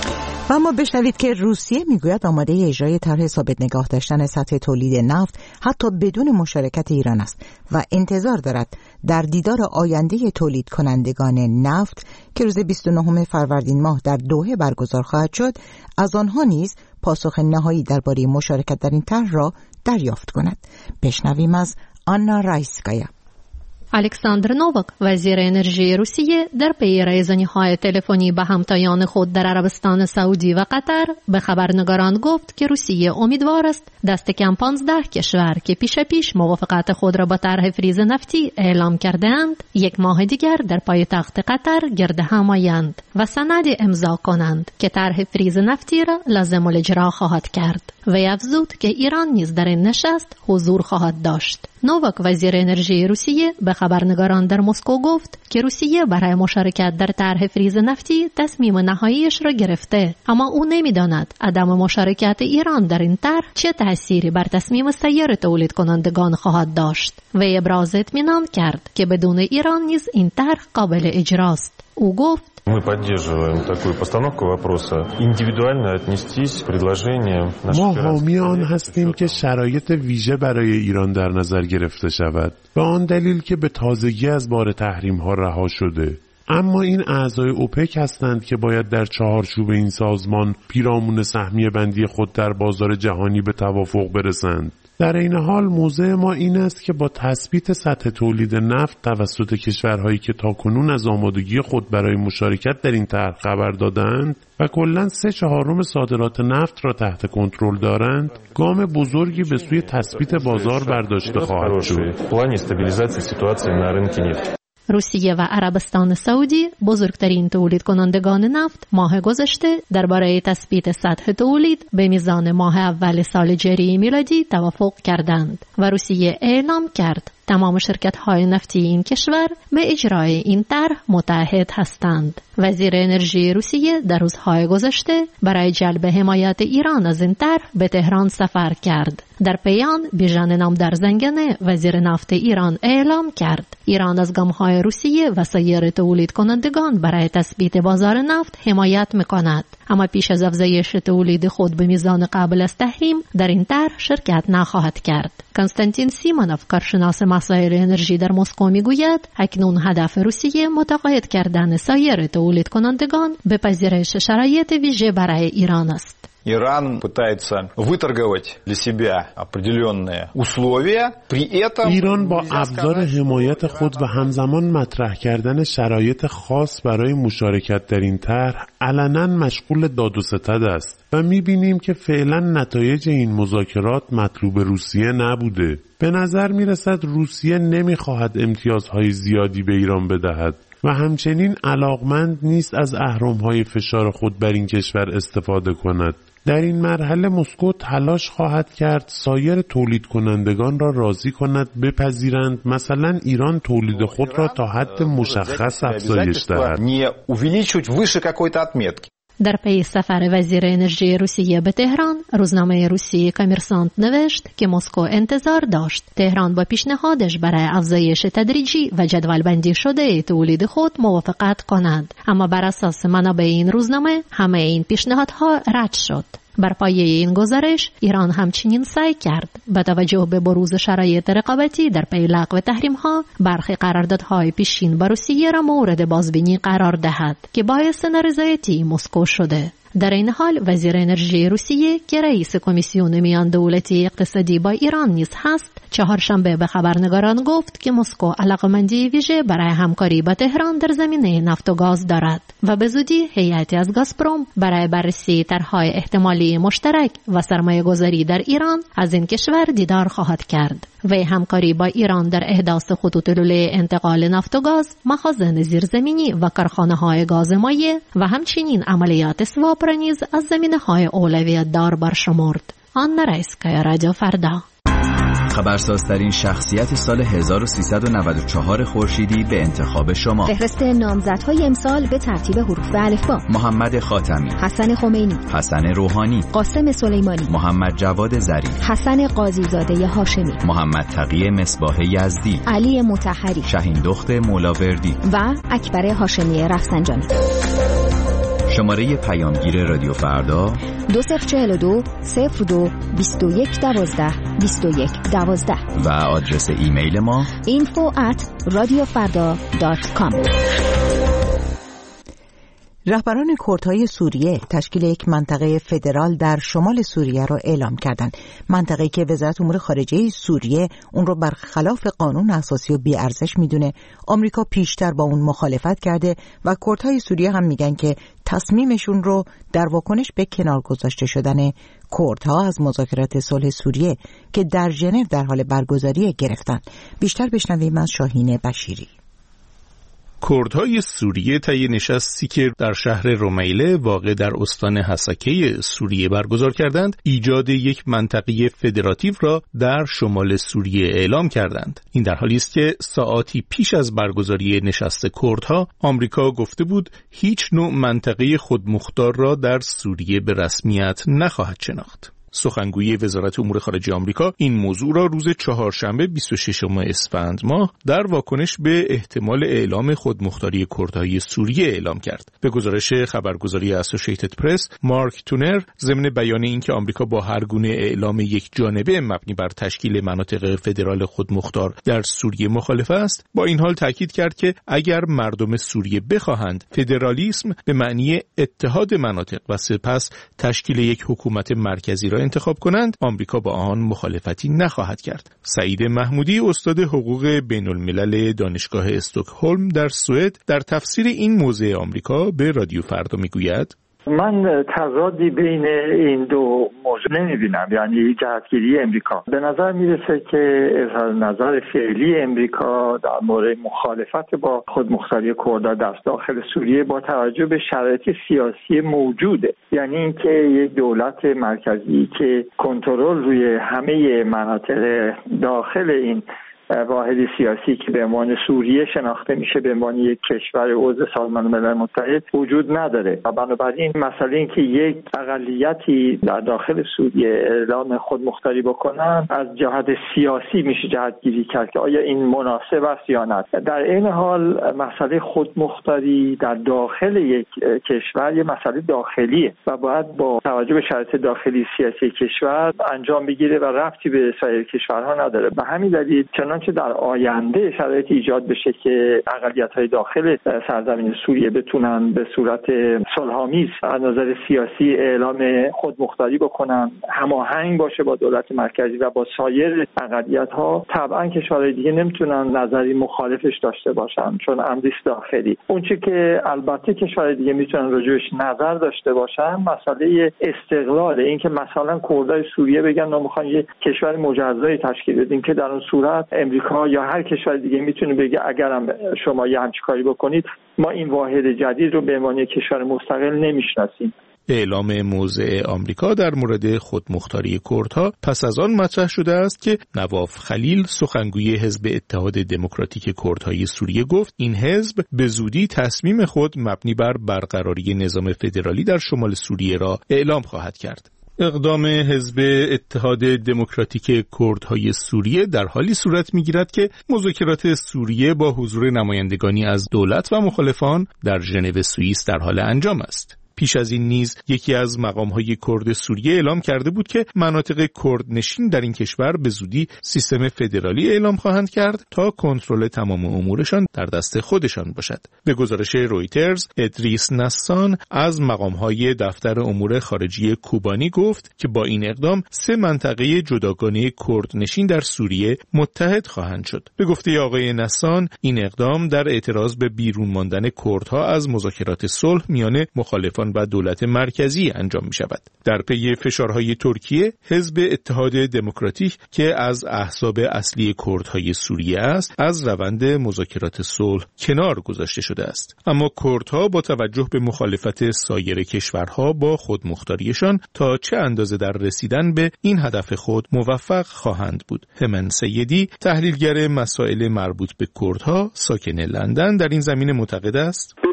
و اما بشنوید که روسیه میگوید آماده اجرای طرح ثابت نگاه داشتن سطح تولید نفت حتی بدون مشارکت ایران است و انتظار دارد در دیدار آینده تولید کنندگان نفت که روز 29 فروردین ماه در دوحه برگزار خواهد شد از آنها نیز پاسخ نهایی درباره مشارکت در این طرح را دریافت کند. بشنویم از آنا رایسکایا. الکساندر نوواک وزیر انرژی روسیه در پی رایزنی‌های تلفنی به همتایان خود در عربستان سعودی و قطر به خبرنگاران گفت که روسیه امیدوار است دست کم 15 کشور که پیش موافقت خود را با طرح فریز نفتی اعلام کرده‌اند یک ماه دیگر در پایتخت قطر گرد هم آیند و سندی امضا کنند که طرح فریز نفتی را لازم الاجرا خواهد کرد. وی افزود که ایران نیز در این نشست حضور خواهد داشت. نوواک وزیر انرژی روسیه به خبرنگاران در مسکو گفت که روسیه برای مشارکت در طرح فریز نفتی تصمیم نهاییش را گرفته، اما او نمی‌داند عدم مشارکت ایران در این طرح چه تأثیری بر تصمیم سایر تولید کنندگان خواهد داشت. وی ابراز اطمینان کرد که بدون ایران نیز این طرح قابل اجراست. او گفت Мы поддерживаем такую постановку вопроса. Индивидуально отнестись к предложениям наших ما حامی آن هستیم که شرایط ویژه برای ایران در نظر گرفته شود. به آن دلیل که به تازگی از بار تحریم ها رها شده. اما این اعضای اوپک هستند که باید در چهارچوب این سازمان پیرامون سهمیه بندی خود در بازار جهانی به توافق برسند. در این حال موضع ما این است که با تثبیت سطح تولید نفت توسط کشورهایی که تاکنون از آمادگی خود برای مشارکت در این طرح خبر دادند و کلاً 3/4 صادرات نفت را تحت کنترل دارند، گام بزرگی به سوی تثبیت بازار برداشته خواهد شد. روسیه و عربستان سعودی بزرگترین تولید کنندگان نفت ماه گذشته درباره تثبیت سطح تولید به میزان ماه اول سال جاری میلادی توافق کردند و روسیه اعلام کرد تمام شرکت‌های نفتی این کشور به اجرای این طرح متحد هستند. وزیر انرژی روسیه در روزهای گذشته برای جلب حمایت ایران از این طرح به تهران سفر کرد. در پیان بیژن نامدار زنگنه وزیر نفت ایران اعلام کرد ایران از گام‌های روسیه و سایر تولید کنندگان برای تثبیت بازار نفت حمایت می‌کند، اما پیش از افزایش تولید خود به میزان قابل از تحریم در این طرح شرکت نخواهد کرد. کنستانتین سیمونوف کارشناس مسائل انرژی در مسکو میگوید اکنون هدف روسیه متقاعد کردن سایر تولید کنندگان به پذیرش شرایط ویژه برای ایران است. Иран пытается выторговать для себя определенные условия, при этом ایران با ابزار حمایت خود و همزمان مطرح کردن شرایط خاص برای مشارکت در این طرح علنا مشغول داد و ستد است و می‌بینیم که فعلا نتایج این مذاکرات مطلوب روسیه نبوده. به نظر می‌رسد روسیه نمی‌خواهد امتیازهای زیادی به ایران بدهد و همچنین علاقمند نیست از اهرم‌های فشار خود بر این کشور استفاده کند. در این مرحله مسکو تلاش خواهد کرد سایر تولید کنندگان را راضی کند بپذیرند مثلا ایران تولید خود را تا حد مشخص افزایش دهد. در پی سفر وزیر انرژی روسیه به تهران، روزنامه روسی کامرسانت نوشت که مسکو انتظار داشت تهران با پیشنهادش برای افزایش تدریجی و جدولبندی شده تولید خود موافقت کند، اما بر اساس منابع این روزنامه همه این پیشنهادها رد شد. بر پایه این گزارش ایران همچنین سعی کرد با توجه به بروز شرایط رقابتی در پی لغو تحریم‌ها برخی قراردادهای پیشین با روسیه را مورد بازبینی قرار دهد که باعث نارضایتی مسکو شده. در این حال وزیر انرژی روسیه که رئیس کمیسیون میان دولتی اقتصادی با ایران نیز هست، چهارشنبه به خبرنگاران گفت که مسکو علاقمندی ویژه برای همکاری با تهران در زمینه نفت و گاز دارد و به زودی هیئتی از گازپروم برای بررسی طرح‌های احتمالی مشترک و سرمایه‌گذاری در ایران از این کشور دیدار خواهد کرد. و همکاری با ایران در احداث خطوط لوله انتقال نفت و گاز، مخازن زیرزمینی و کارخانه‌های گاز مایع و همچنین عملیات سواپ را نیز از زمینه‌های اولویت دار برشمرد. آنا رایسکایا، رادیو فردا. خبرسازترین شخصیت سال 1394 خورشیدی به انتخاب شما. فهرست نامزدهای امسال به ترتیب حروف الفبا: محمد خاتمی، حسن خمینی، حسن روحانی، قاسم سلیمانی، محمد جواد ظریف، حسن قاضیزاده هاشمی، محمد تقی مصباح یزدی، علی مطهری، شهین دخت مولاوردی و اکبر هاشمی رفسنجانی. شماره پیامگیر رادیو فردا 2042 02 21 12 21 12 و آدرس ایمیل ما info@radiofarda.com. رهبران کردهای سوریه تشکیل یک منطقه فدرال در شمال سوریه را اعلام کردند. منطقه‌ای که وزارت امور خارجه سوریه اون رو برخلاف قانون اساسی و بی‌ارزش میدونه. آمریکا پیشتر با اون مخالفت کرده و کردهای سوریه هم میگن که تصمیمشون رو در واکنش به کنار گذاشته شدن کردها از مذاکرات صلح سوریه که در ژنو در حال برگزاری گرفتن. بیشتر بشنویم از شاهین بشیری. کردهای سوریه طی نشستی که در شهر رومیله واقع در استان حسکه سوریه برگزار کردند، ایجاد یک منطقه فدراتیو را در شمال سوریه اعلام کردند. این در حالی است که ساعاتی پیش از برگزاری نشست کردها، آمریکا گفته بود هیچ نوع منطقه خودمختار را در سوریه به رسمیت نخواهد شناخت. سخنگوی وزارت امور خارجه آمریکا این موضوع را روز چهارشنبه 26 اسفند ماه در واکنش به احتمال اعلام خودمختاری کردهای سوریه اعلام کرد. به گزارش خبرگزاری اسوسییتد پرس، مارک تونر ضمن بیان اینکه آمریکا با هر گونه اعلام یک جانبه مبنی بر تشکیل مناطق فدرال خودمختار در سوریه مخالف است، با این حال تاکید کرد که اگر مردم سوریه بخواهند فدرالیسم به معنی اتحاد مناطق و سپس تشکیل یک حکومت مرکزی را انتخاب کنند، آمریکا با آن مخالفتی نخواهد کرد. سعید محمودی، استاد حقوق بین الملل دانشگاه استکهلم در سوئد، در تفسیر این موضع آمریکا به رادیو فردا میگوید: من تضادی بین این دو موضوع نمیبینم، یعنی جهتگیری امریکا. به نظر میرسه که اظهار نظر فعلی امریکا در مورد مخالفت با خودمختاری کردها در داخل سوریه با توجه به شرایط سیاسی موجوده، یعنی اینکه یک دولت مرکزی که کنترل روی همه مناطق داخل این واحد سیاسی که به عنوان سوریه شناخته میشه به عنوان یک کشور عضو سازمان ملل متحد وجود نداره و بنابراین مسئله این که یک اقلیتی در داخل سوریه اعلام خودمختاری بکنن از جهت سیاسی میشه جهتگیری کرد که آیا این مناسب است یا نه. در این حال مسئله خودمختاری در داخل یک کشور یه مسئله داخلیه و باید با توجه به شرایط داخلی سیاسی کشور انجام بگیره و ربطی به سایر کشورها نداره. به همین دلیل چنانچه در آینده شرایط ایجاد بشه که اقلیت‌های داخل سرزمین سوریه بتونن به صورت صلح‌آمیز از نظر سیاسی اعلام خودمختاری بکنن، هماهنگ باشه با دولت مرکزی و با سایر اقلیت‌ها، طبعا کشورهای دیگه نمیتونن نظری مخالفش داشته باشن چون امری داخلی. اون چیزی که البته کشورهای دیگه میتونن راجعش نظر داشته باشن مسئله استقلال، این که مثلا کردای سوریه بگن ما می‌خوایم یک کشور مجزایی تشکیل بدیم که در اون صورت امریکا یا هر کشور دیگه میتونه بگه اگرم شما یه همچین کاری بکنید ما این واحد جدید رو به عنوان کشور مستقل نمیشناسیم. اعلام موضع آمریکا در مورد خودمختاری کردها پس از آن مطرح شده است که نواف خلیل، سخنگوی حزب اتحاد دموکراتیک کردهای سوریه، گفت این حزب به زودی تصمیم خود مبنی بر برقراری نظام فدرالی در شمال سوریه را اعلام خواهد کرد. اقدام حزب اتحاد دموکراتیک کردهای سوریه در حالی صورت می‌گیرد که مذاکرات سوریه با حضور نمایندگانی از دولت و مخالفان در ژنو سوئیس در حال انجام است. پیش از این نیز یکی از مقام‌های کرد سوریه اعلام کرده بود که مناطق کردنشین در این کشور به زودی سیستم فدرالی اعلام خواهند کرد تا کنترل تمام امورشان در دست خودشان باشد. به گزارش رویترز، ادریس نسان از مقام‌های دفتر امور خارجه کوبانی گفت که با این اقدام 3 منطقه جداگانه کردنشین در سوریه متحد خواهند شد. به گفته آقای نسان، این اقدام در اعتراض به بیرون ماندن کردها از مذاکرات صلح میان مخالفان و دولت مرکزی انجام می شود. در پی فشارهای ترکیه، حزب اتحاد دموکراتیک که از احزاب اصلی کردهای سوریه است، از روند مذاکرات صلح کنار گذاشته شده است. اما کردها با توجه به مخالفت سایر کشورها با خودمختاریشان تا چه اندازه در رسیدن به این هدف خود موفق خواهند بود. همن سیدی، تحلیلگر مسائل مربوط به کردها ساکن لندن، در این زمینه معتقد است: ببینید، به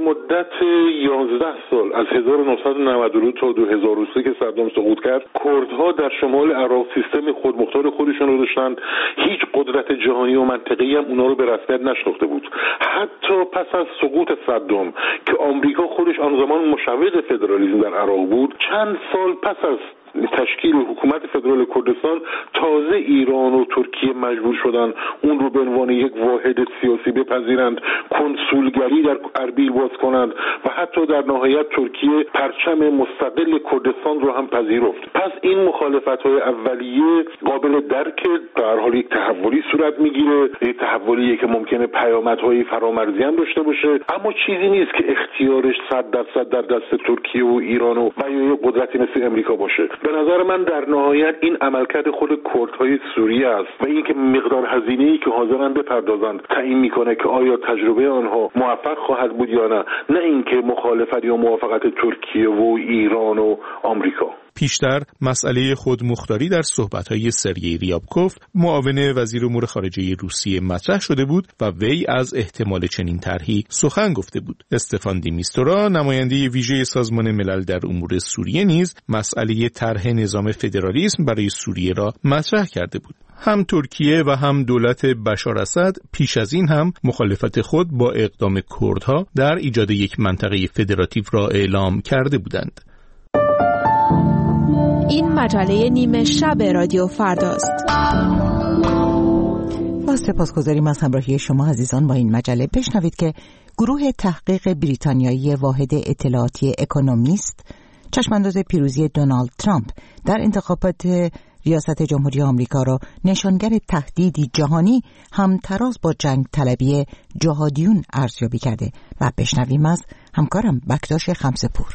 مدت 11 سال از 1992 تا 2003 که صدام سقوط کرد، کردها در شمال عراق سیستم خودمختار خودشون رو داشتن. هیچ قدرت جهانی و منطقه‌ای هم اونا رو به رسمیت نشناخته بود. حتی پس از سقوط صدام که آمریکا خودش آن زمان مشوق فدرالیسم در عراق بود، چند سال پس از تشکیل حکومت فدرال کردستان تازه ایران و ترکیه مجبور شدن اون رو به عنوان یک واحد سیاسی بپذیرند، کنسولگری در اربیل باز کنند و حتی در نهایت ترکیه پرچم مستقل کردستان رو هم پذیرفت. پس این مخالفت‌های اولیه قابل درکه، در حال یک تحولی صورت میگیره، یک تحولی که ممکنه پیامدهای فرامرزی هم داشته باشه، اما چیزی نیست که اختیارش 100% در دست ترکیه و ایران و یا قدرتی مثل امریکا باشه. به نظر من در نهایت این عملکرد خود کردهای سوریه است و اینکه مقدار هزینه‌ای که حاضرن بپردازند تعیین میکنه که آیا تجربه آنها موفق خواهد بود یا نه اینکه مخالفت یا موافقت ترکیه و ایران و آمریکا. پیشتر مسئله خودمختاری در صحبت‌های سرگئی ریابکوف معاون وزیر امور خارجه روسیه مطرح شده بود و وی از احتمال چنین طرحی سخن گفته بود. استفان دی میستورا نماینده ویژه سازمان ملل در امور سوریه نیز مسئله طرح نظام فدرالیسم برای سوریه را مطرح کرده بود. هم ترکیه و هم دولت بشار اسد پیش از این هم مخالفت خود با اقدام کردها در ایجاد یک منطقه فدراتیو را اعلام کرده بودند. این مجله نیمه شب رادیو فرداست. با سپاسگزاریم از همراهی شما عزیزان با این مجله. بشنوید که گروه تحقیق بریتانیایی واحد اطلاعاتی اکونومیست چشمانداز پیروزی دونالد ترامپ در انتخابات ریاست جمهوری آمریکا را نشانگر تهدیدی جهانی همتراز با جنگ طلبی جهادیون ارزیابی کرده و بشنویم از همکارم بکتاش خمسپور.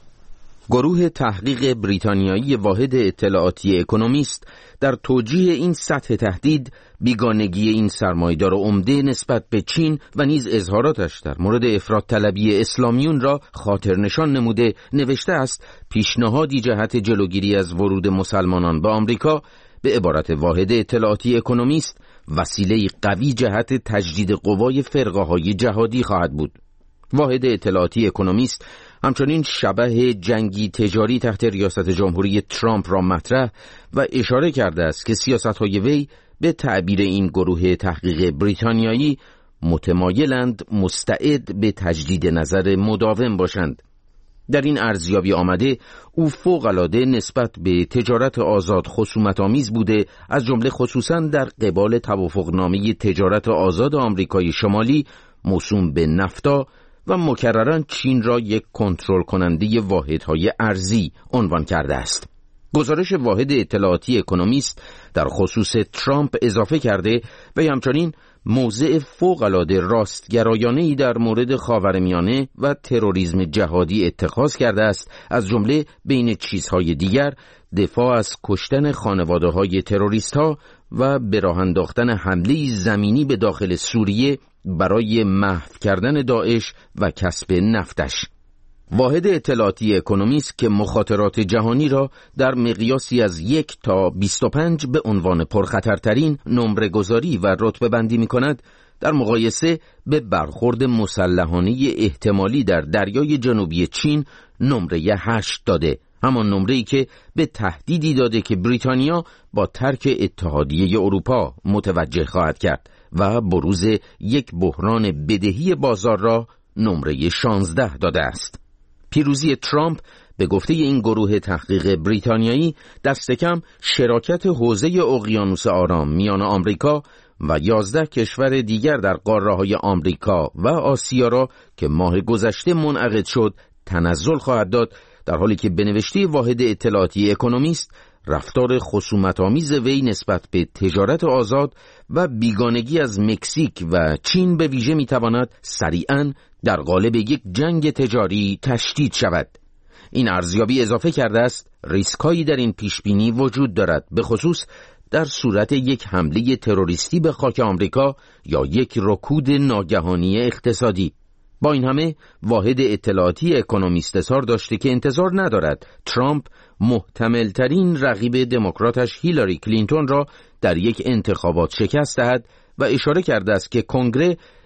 گروه تحقیق بریتانیایی واحد اطلاعاتی اکونومیست در توجیه این سطح تهدید بیگانگی این سرمایه‌دار عمده نسبت به چین و نیز اظهاراتش در مورد افراط طلبی اسلامیون را خاطر نشان نموده نوشته است پیشنهادی جهت جلوگیری از ورود مسلمانان به آمریکا به عبارت واحد اطلاعاتی اکونومیست وسیله قوی جهت تجدید قوای فرقه‌های جهادی خواهد بود. واحد اطلاعاتی اکونومیست همچنین شبح جنگی تجاری تحت ریاست جمهوری ترامپ را مطرح و اشاره کرده است که سیاست‌های وی به تعبیر این گروه تحقیق بریتانیایی متمایلند مستعد به تجدید نظر مداوم باشند. در این ارزیابی آمده او فوق‌العاده نسبت به تجارت آزاد خصومت‌آمیز بوده، از جمله خصوصاً در قبال توافقنامه تجارت آزاد آمریکای شمالی موسوم به نفتا و مکرراً چین را یک کنترل کننده واحدهای ارزی عنوان کرده است. گزارش واحد اطلاعاتی اکونومیست در خصوص ترامپ اضافه کرده و همچنین موضع فوق‌العاده راستگرایانه‌ای در مورد خاورمیانه و تروریسم جهادی اتخاذ کرده است، از جمله بین چیزهای دیگر دفاع از کشتن خانواده‌های تروریست‌ها و به راه انداختن حمله زمینی به داخل سوریه برای محو کردن داعش و کسب نفتش. واحد اطلاعاتی اکونومیست که مخاطرات جهانی را در مقیاسی از 1 تا 25 به عنوان پرخطرترین نمره گذاری و رتبه بندی می کند، در مقایسه به برخورد مسلحانه احتمالی در دریای جنوبی چین نمره 8 داده، همان نمره‌ای که به تهدیدی داده که بریتانیا با ترک اتحادیه اروپا متوجه خواهد کرد و بروز یک بحران بدهی بازار را نمره 16 داده است. پیروزی ترامپ به گفته این گروه تحقیق بریتانیایی دست کم شراکت حوزه اقیانوس آرام میان آمریکا و 11 کشور دیگر در قاره‌های آمریکا و آسیا را که ماه گذشته منعقد شد تنزل خواهد داد، در حالی که به نوشته واحد اطلاعاتی اکونومیست رفتار خصومت‌آمیز وی نسبت به تجارت آزاد و بیگانگی از مکزیک و چین به ویژه می‌تواند سریعاً در قالب یک جنگ تجاری تشدید شود. این ارزیابی اضافه کرده است ریسک‌هایی در این پیشبینی وجود دارد، به خصوص در صورت یک حمله تروریستی به خاک آمریکا یا یک رکود ناگهانی اقتصادی. با این همه واحد اطلاعاتی اکونومیست اظهار داشته که انتظار ندارد ترامپ محتملترین رقیب دموکراتش هیلاری کلینتون را در یک انتخابات شکست دهد و اشاره کرده است که کنگره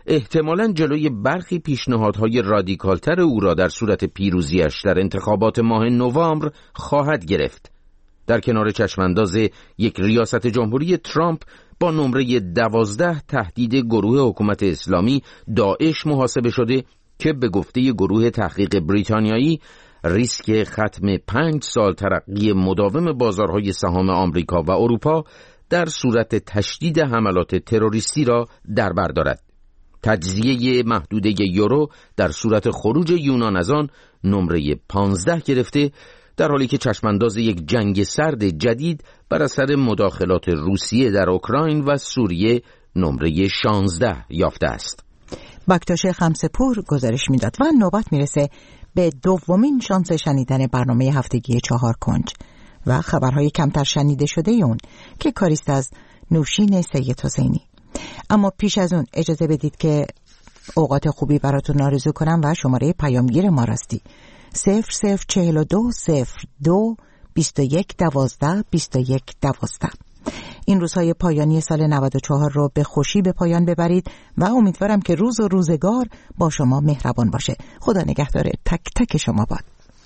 احتمالاً جلوی برخی پیشنهادهای رادیکالتر او را در صورت پیروزیش در انتخابات ماه نوامبر خواهد گرفت. در کنار چشمانداز یک ریاست جمهوری ترامپ با نمره 12 تهدید گروه حکومت اسلامی داعش محاسبه شده که به گفته گروه تحقیق بریتانیایی ریسک ختم 5 سال ترقی مداوم بازارهای سهام آمریکا و اروپا در صورت تشدید حملات تروریستی را در بر دارد. تجزیه محدوده یورو در صورت خروج یونان از آن نمره 15 گرفته، در حالی که چشمانداز یک جنگ سرد جدید بر اثر مداخلات روسیه در اوکراین و سوریه نمره 16 یافته است. بکتاش خمسپور گزارش میداد و نوبت میرسه به دومین شانس شنیدن برنامه هفتگی 4 کنج و خبرهای کمتر شنیده شده اون که کاریست از نوشین سید حسینی. اما پیش از اون اجازه بدید که اوقات خوبی براتون آرزو کنم و شماره پیامگیر ما راستی 0042 02 21 12 21 12. این روزهای پایانی سال 94 رو به خوشی به پایان ببرید و امیدوارم که روز و روزگار با شما مهربان باشه. خدا نگهدار تک تک شما باد.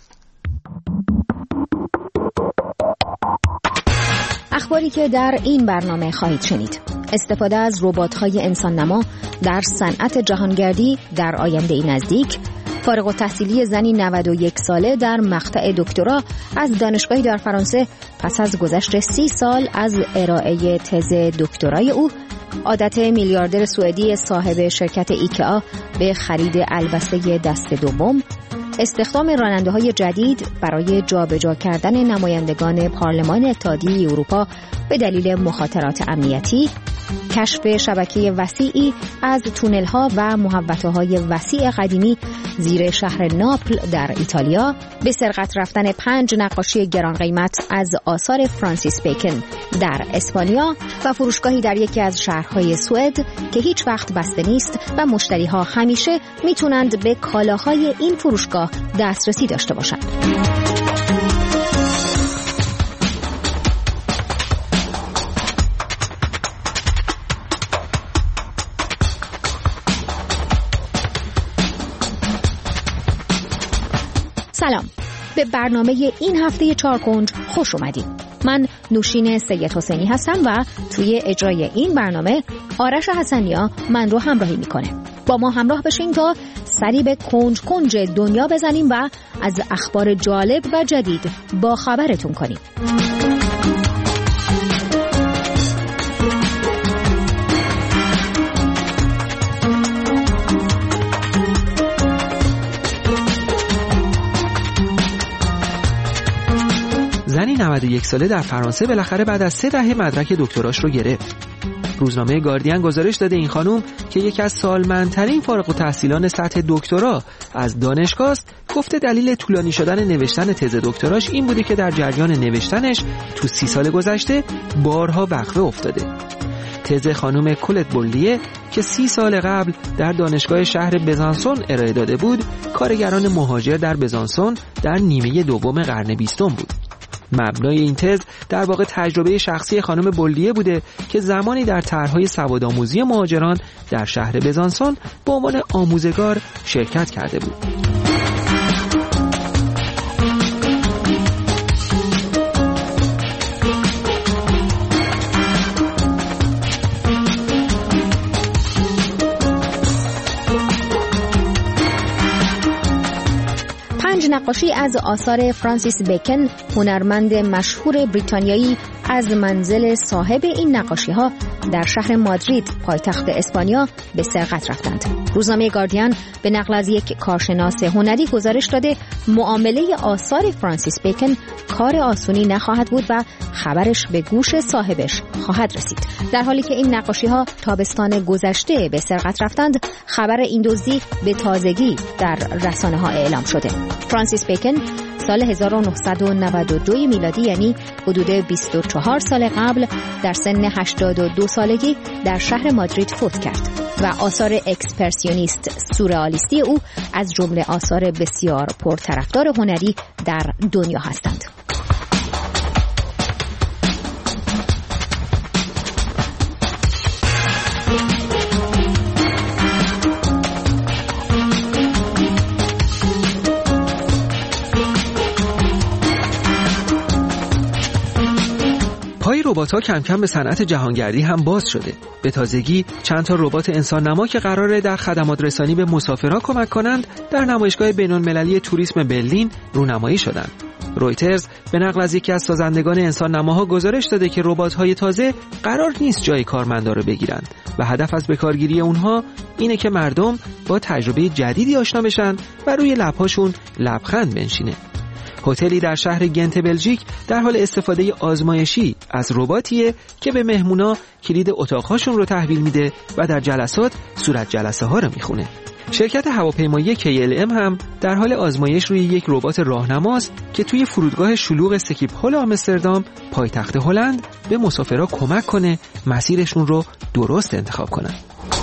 اخباری که در این برنامه خواهید شنید: استفاده از ربات‌های انسان نما در صنعت جهانگردی در آینده نزدیک، فارغ التحصیلی زنی 91 ساله در مقطع دکترا از دانشگاهی در فرانسه پس از گذشت 30 سال از ارائه تز دکترای او، عادت میلیاردر سوئدی صاحب شرکت ایکئا به خرید البسه دست دوم، استخدام راننده‌های جدید برای جابجا کردن نمایندگان پارلمان اتحادیه اروپا به دلیل مخاطرات امنیتی، کشف شبکه وسیعی از تونل‌ها و محوطه‌های وسیع قدیمی زیر شهر ناپل در ایتالیا، به سرقت رفتن 5 نقاشی گران قیمت از آثار فرانسیس بیکن در اسپانیا و فروشگاهی در یکی از شهرهای سوئد که هیچ وقت بسته نیست و مشتری‌ها همیشه میتونند به کالاهای این فروشگاه دسترسی داشته باشند. سلام، به برنامه این هفته 4 کنج خوش اومدید. من نوشین سید حسینی هستم و توی اجرای این برنامه آرش حسنیا من رو همراهی میکنه. با ما همراه بشین تا سری به کنج کنج دنیا بزنیم و از اخبار جالب و جدید با خبرتون کنیم. زنی 91 ساله در فرانسه بالاخره بعد از 3 دهه مدرک دکتراش رو گرفت. روزنامه گاردین گزارش داده این خانم که یکی از سالمندترین فارغ التحصیلان سطح دکترا از دانشگاه است، گفته دلیل طولانی شدن نوشتن تز دکتراش این بوده که در جریان نوشتنش تو 30 سال گذشته بارها وقفه افتاده. تز خانم کلت بولیه که 30 سال قبل در دانشگاه شهر بزانسون ارائه داده بود، کارگران مهاجر در بزانسون در نیمه دوم قرن 20 بود. مبنای این تز در واقع تجربه شخصی خانم بولیه بوده که زمانی در طرحهای سوادآموزی مهاجران در شهر بزانسون به عنوان آموزگار شرکت کرده بود. نقاشی از آثار فرانسیس بیکن، هنرمند مشهور بریتانیایی، از منزل صاحب این نقاشی‌ها در شهر مادرید پایتخت اسپانیا به سرقت رفتند. روزنامه گاردین به نقل از یک کارشناس هنری گزارش داده معامله آثار فرانسیس بیکن کار آسونی نخواهد بود و خبرش به گوش صاحبش خواهد رسید. در حالی که این نقاشی‌ها تابستان گذشته به سرقت رفتند، خبر این دزدی به تازگی در رسانه‌ها اعلام شده. فرانسیس بیکن سال 1992 میلادی، یعنی حدود 24 سال قبل، در سن 82 سالگی در شهر مادرید فوت کرد و آثار اکسپرسیونیست سورئالیستی او از جمله آثار بسیار پرطرفدار هنری در دنیا هستند. ربات‌ها کم کم به صنعت جهانگردی هم باز شده. به تازگی چند تا ربات انسان نما که قراره در خدمات رسانی به مسافرها کمک کنند در نمایشگاه بین‌المللی توریسم برلین رونمایی شدند. رویترز به نقل از یکی از سازندگان انسان نماها گزارش داده که ربات‌های تازه قرار نیست جای کارمندا رو بگیرند و هدف از بکارگیری اونها اینه که مردم با تجربه جدیدی آشنا بشن و روی لب‌هاشون لبخند بنشینه. هتلی در شهر گنت بلژیک در حال استفاده آزمایشی از رباتیه که به مهمونا کلید اتاق‌هاشون رو تحویل میده و در جلسات صورت جلسه ها رو میخونه. شرکت هواپیمایی KLM هم در حال آزمایش روی یک ربات راهنماست که توی فرودگاه شلوغ سکیپ‌هول آمستردام پایتخت هلند به مسافرها کمک کنه مسیرشون رو درست انتخاب کنن.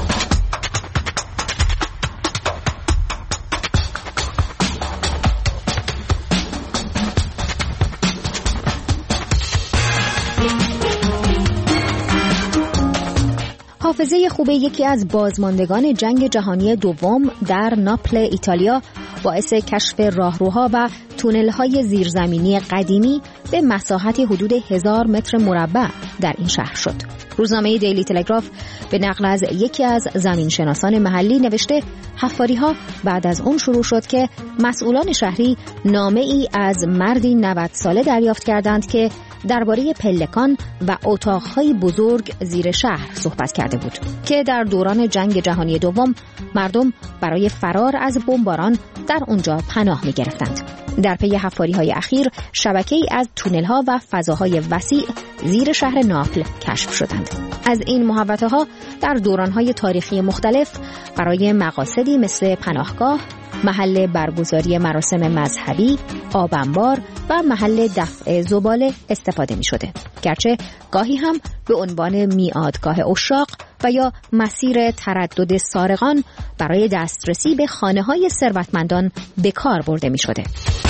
حافظه خوب یکی از بازماندگان جنگ جهانی دوم در ناپل ایتالیا باعث کشف راهروها و تونل‌های زیرزمینی قدیمی به مساحت حدود 1000 متر مربع در این شهر شد. روزنامه دیلی تلگراف به نقل از یکی از زمینشناسان محلی نوشته حفاری‌ها بعد از اون شروع شد که مسئولان شهری نامه‌ای از مردی 90 ساله دریافت کردند که درباره پلکان و اتاق‌های بزرگ زیر شهر صحبت کرده بود که در دوران جنگ جهانی دوم مردم برای فرار از بمباران در اونجا پناه می‌گرفتند. در پی حفاری‌های اخیر شبکه‌ای از تونل‌ها و فضاهای وسیع زیر شهر ناپل کشف شدند. از این محوطه‌ها در دوران‌های تاریخی مختلف برای مقاصدی مثل پناهگاه، محل برگزاری مراسم مذهبی، آب‌انبار و محل دفع زباله استفاده می‌شده. گرچه گاهی هم به عنوان میعادگاه عشاق و یا مسیر تردد سارقان برای دسترسی به خانه‌های ثروتمندان به کار برده می‌شده.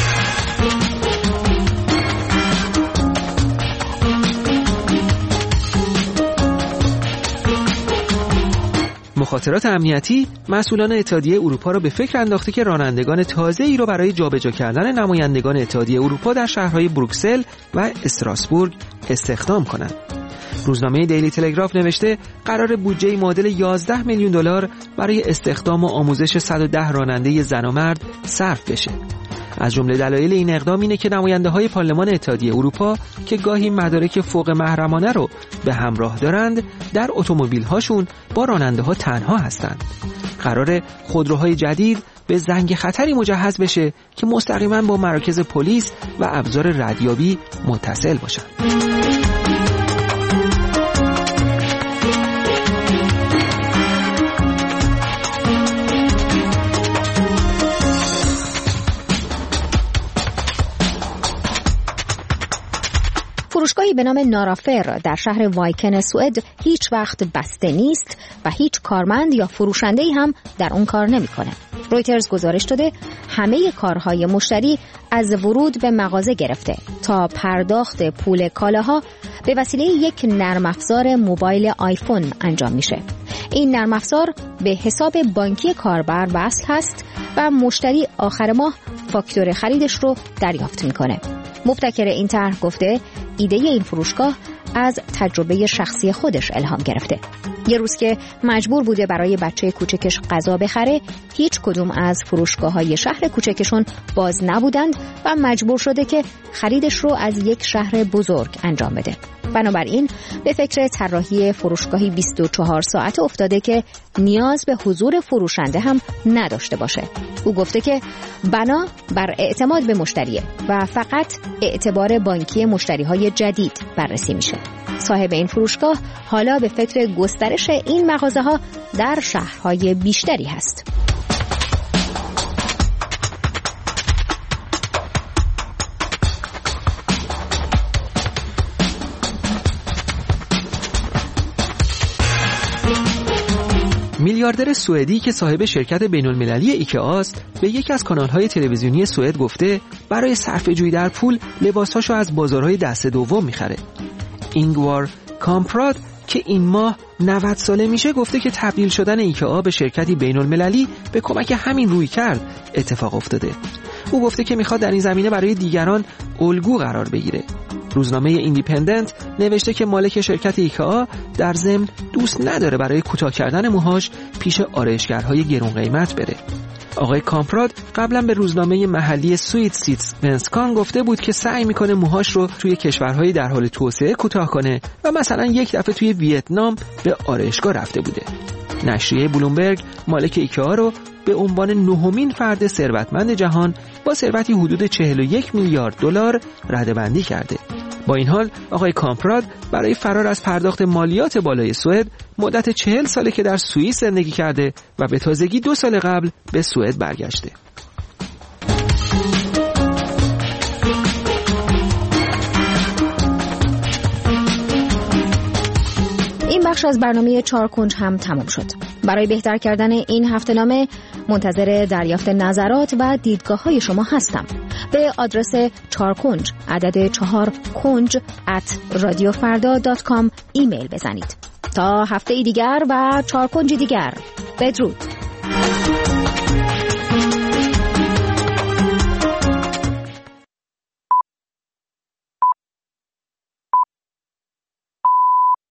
مخاطرات امنیتی مسئولان اتحادیه اروپا را به فکر انداخته که رانندگان تازه‌ای را برای جابجا کردن نمایندگان اتحادیه اروپا در شهرهای بروکسل و استراسبورگ استخدام کنند. روزنامه دیلی تلگراف نوشته قرار بودجه معادل 11 میلیون دلار برای استخدام و آموزش 110 راننده زن و مرد صرف بشه. از جمله دلایل این اقدام اینه که نماینده‌های پارلمان اتحادیه اروپا که گاهی مدارک فوق محرمانه رو به همراه دارند در اتومبیل‌هاشون با راننده‌ها تنها هستند. قراره خودروهای جدید به زنگ خطری مجهز بشه که مستقیما با مراکز پلیس و ابزار ردیابی متصل باشن. فروشگاهی به نام نارافر در شهر وایکن سوئد هیچ وقت بسته نیست و هیچ کارمند یا فروشنده‌ای هم در اون کار نمی‌کنه. رویترز گزارش داده همه کارهای مشتری از ورود به مغازه گرفته تا پرداخت پول کالاها به وسیله یک نرم افزار موبایل آیفون انجام میشه. این نرم افزار به حساب بانکی کاربر وصل هست و مشتری آخر ماه فاکتور خریدش رو دریافت میکنه. مبتکر این طرح گفته ایده این فروشگاه از تجربه شخصی خودش الهام گرفته. یه روز که مجبور بوده برای بچه کوچکش غذا بخره، هیچ کدوم از فروشگاه‌های شهر کوچکشون باز نبودند و مجبور شده که خریدش رو از یک شهر بزرگ انجام بده. بنابراین به فکر طراحی فروشگاهی 24 ساعته افتاده که نیاز به حضور فروشنده هم نداشته باشه. او گفته که بنا بر اعتماد به مشتریه و فقط اعتبار بانکی مشتریهای جدید بررسی میشه. صاحب این فروشگاه حالا به فکر گسترش این مغازه‌ها در شهرهای بیشتری هست. میلیاردر سوئدی که صاحب شرکت بین‌المللی ایکئاست به یکی از کانال‌های تلویزیونی سوئد گفته برای صرفه‌جویی در پول لباساشو از بازارهای دست دوم میخره. اینگوار کامپراد که این ماه 90 ساله میشه گفته که تبدیل شدن ایکئا به شرکتی بین‌المللی به کمک همین روی کرد اتفاق افتاده. او گفته که میخواد در این زمینه برای دیگران الگو قرار بگیره. روزنامه ایندیپندنت نوشته که مالک شرکت ایکا در ضمن دوست نداره برای کوتاه کردن موهاش پیش آرایشگرهای گرون قیمت بره. آقای کامپراد قبلا به روزنامه محلی سویت سیتسمنسکان گفته بود که سعی میکنه موهاش رو توی کشورهای در حال توسعه کوتاه کنه و مثلا یک دفعه توی ویتنام به آرایشگاه رفته بوده. نشریه بلومبرگ مالک ایکا رو به عنوان نهمین فرد ثروتمند جهان با ثروتی حدود 41 میلیارد دلار رده‌بندی کرده. با این حال آقای کامپراد برای فرار از پرداخت مالیات بالای سوئد مدت 40 ساله که در سوئیس زندگی کرده و به تازگی 2 سال قبل به سوئد برگشته. این بخش از برنامه 4 کنج هم تمام شد. برای بهتر کردن این هفته‌نامه منتظر دریافت نظرات و دیدگاه‌های شما هستم. به آدرس 4 کنج عدد 4 کنج @radiofarda.com ایمیل بزنید. تا هفته دیگر و 4 کنج دیگر، بدرود.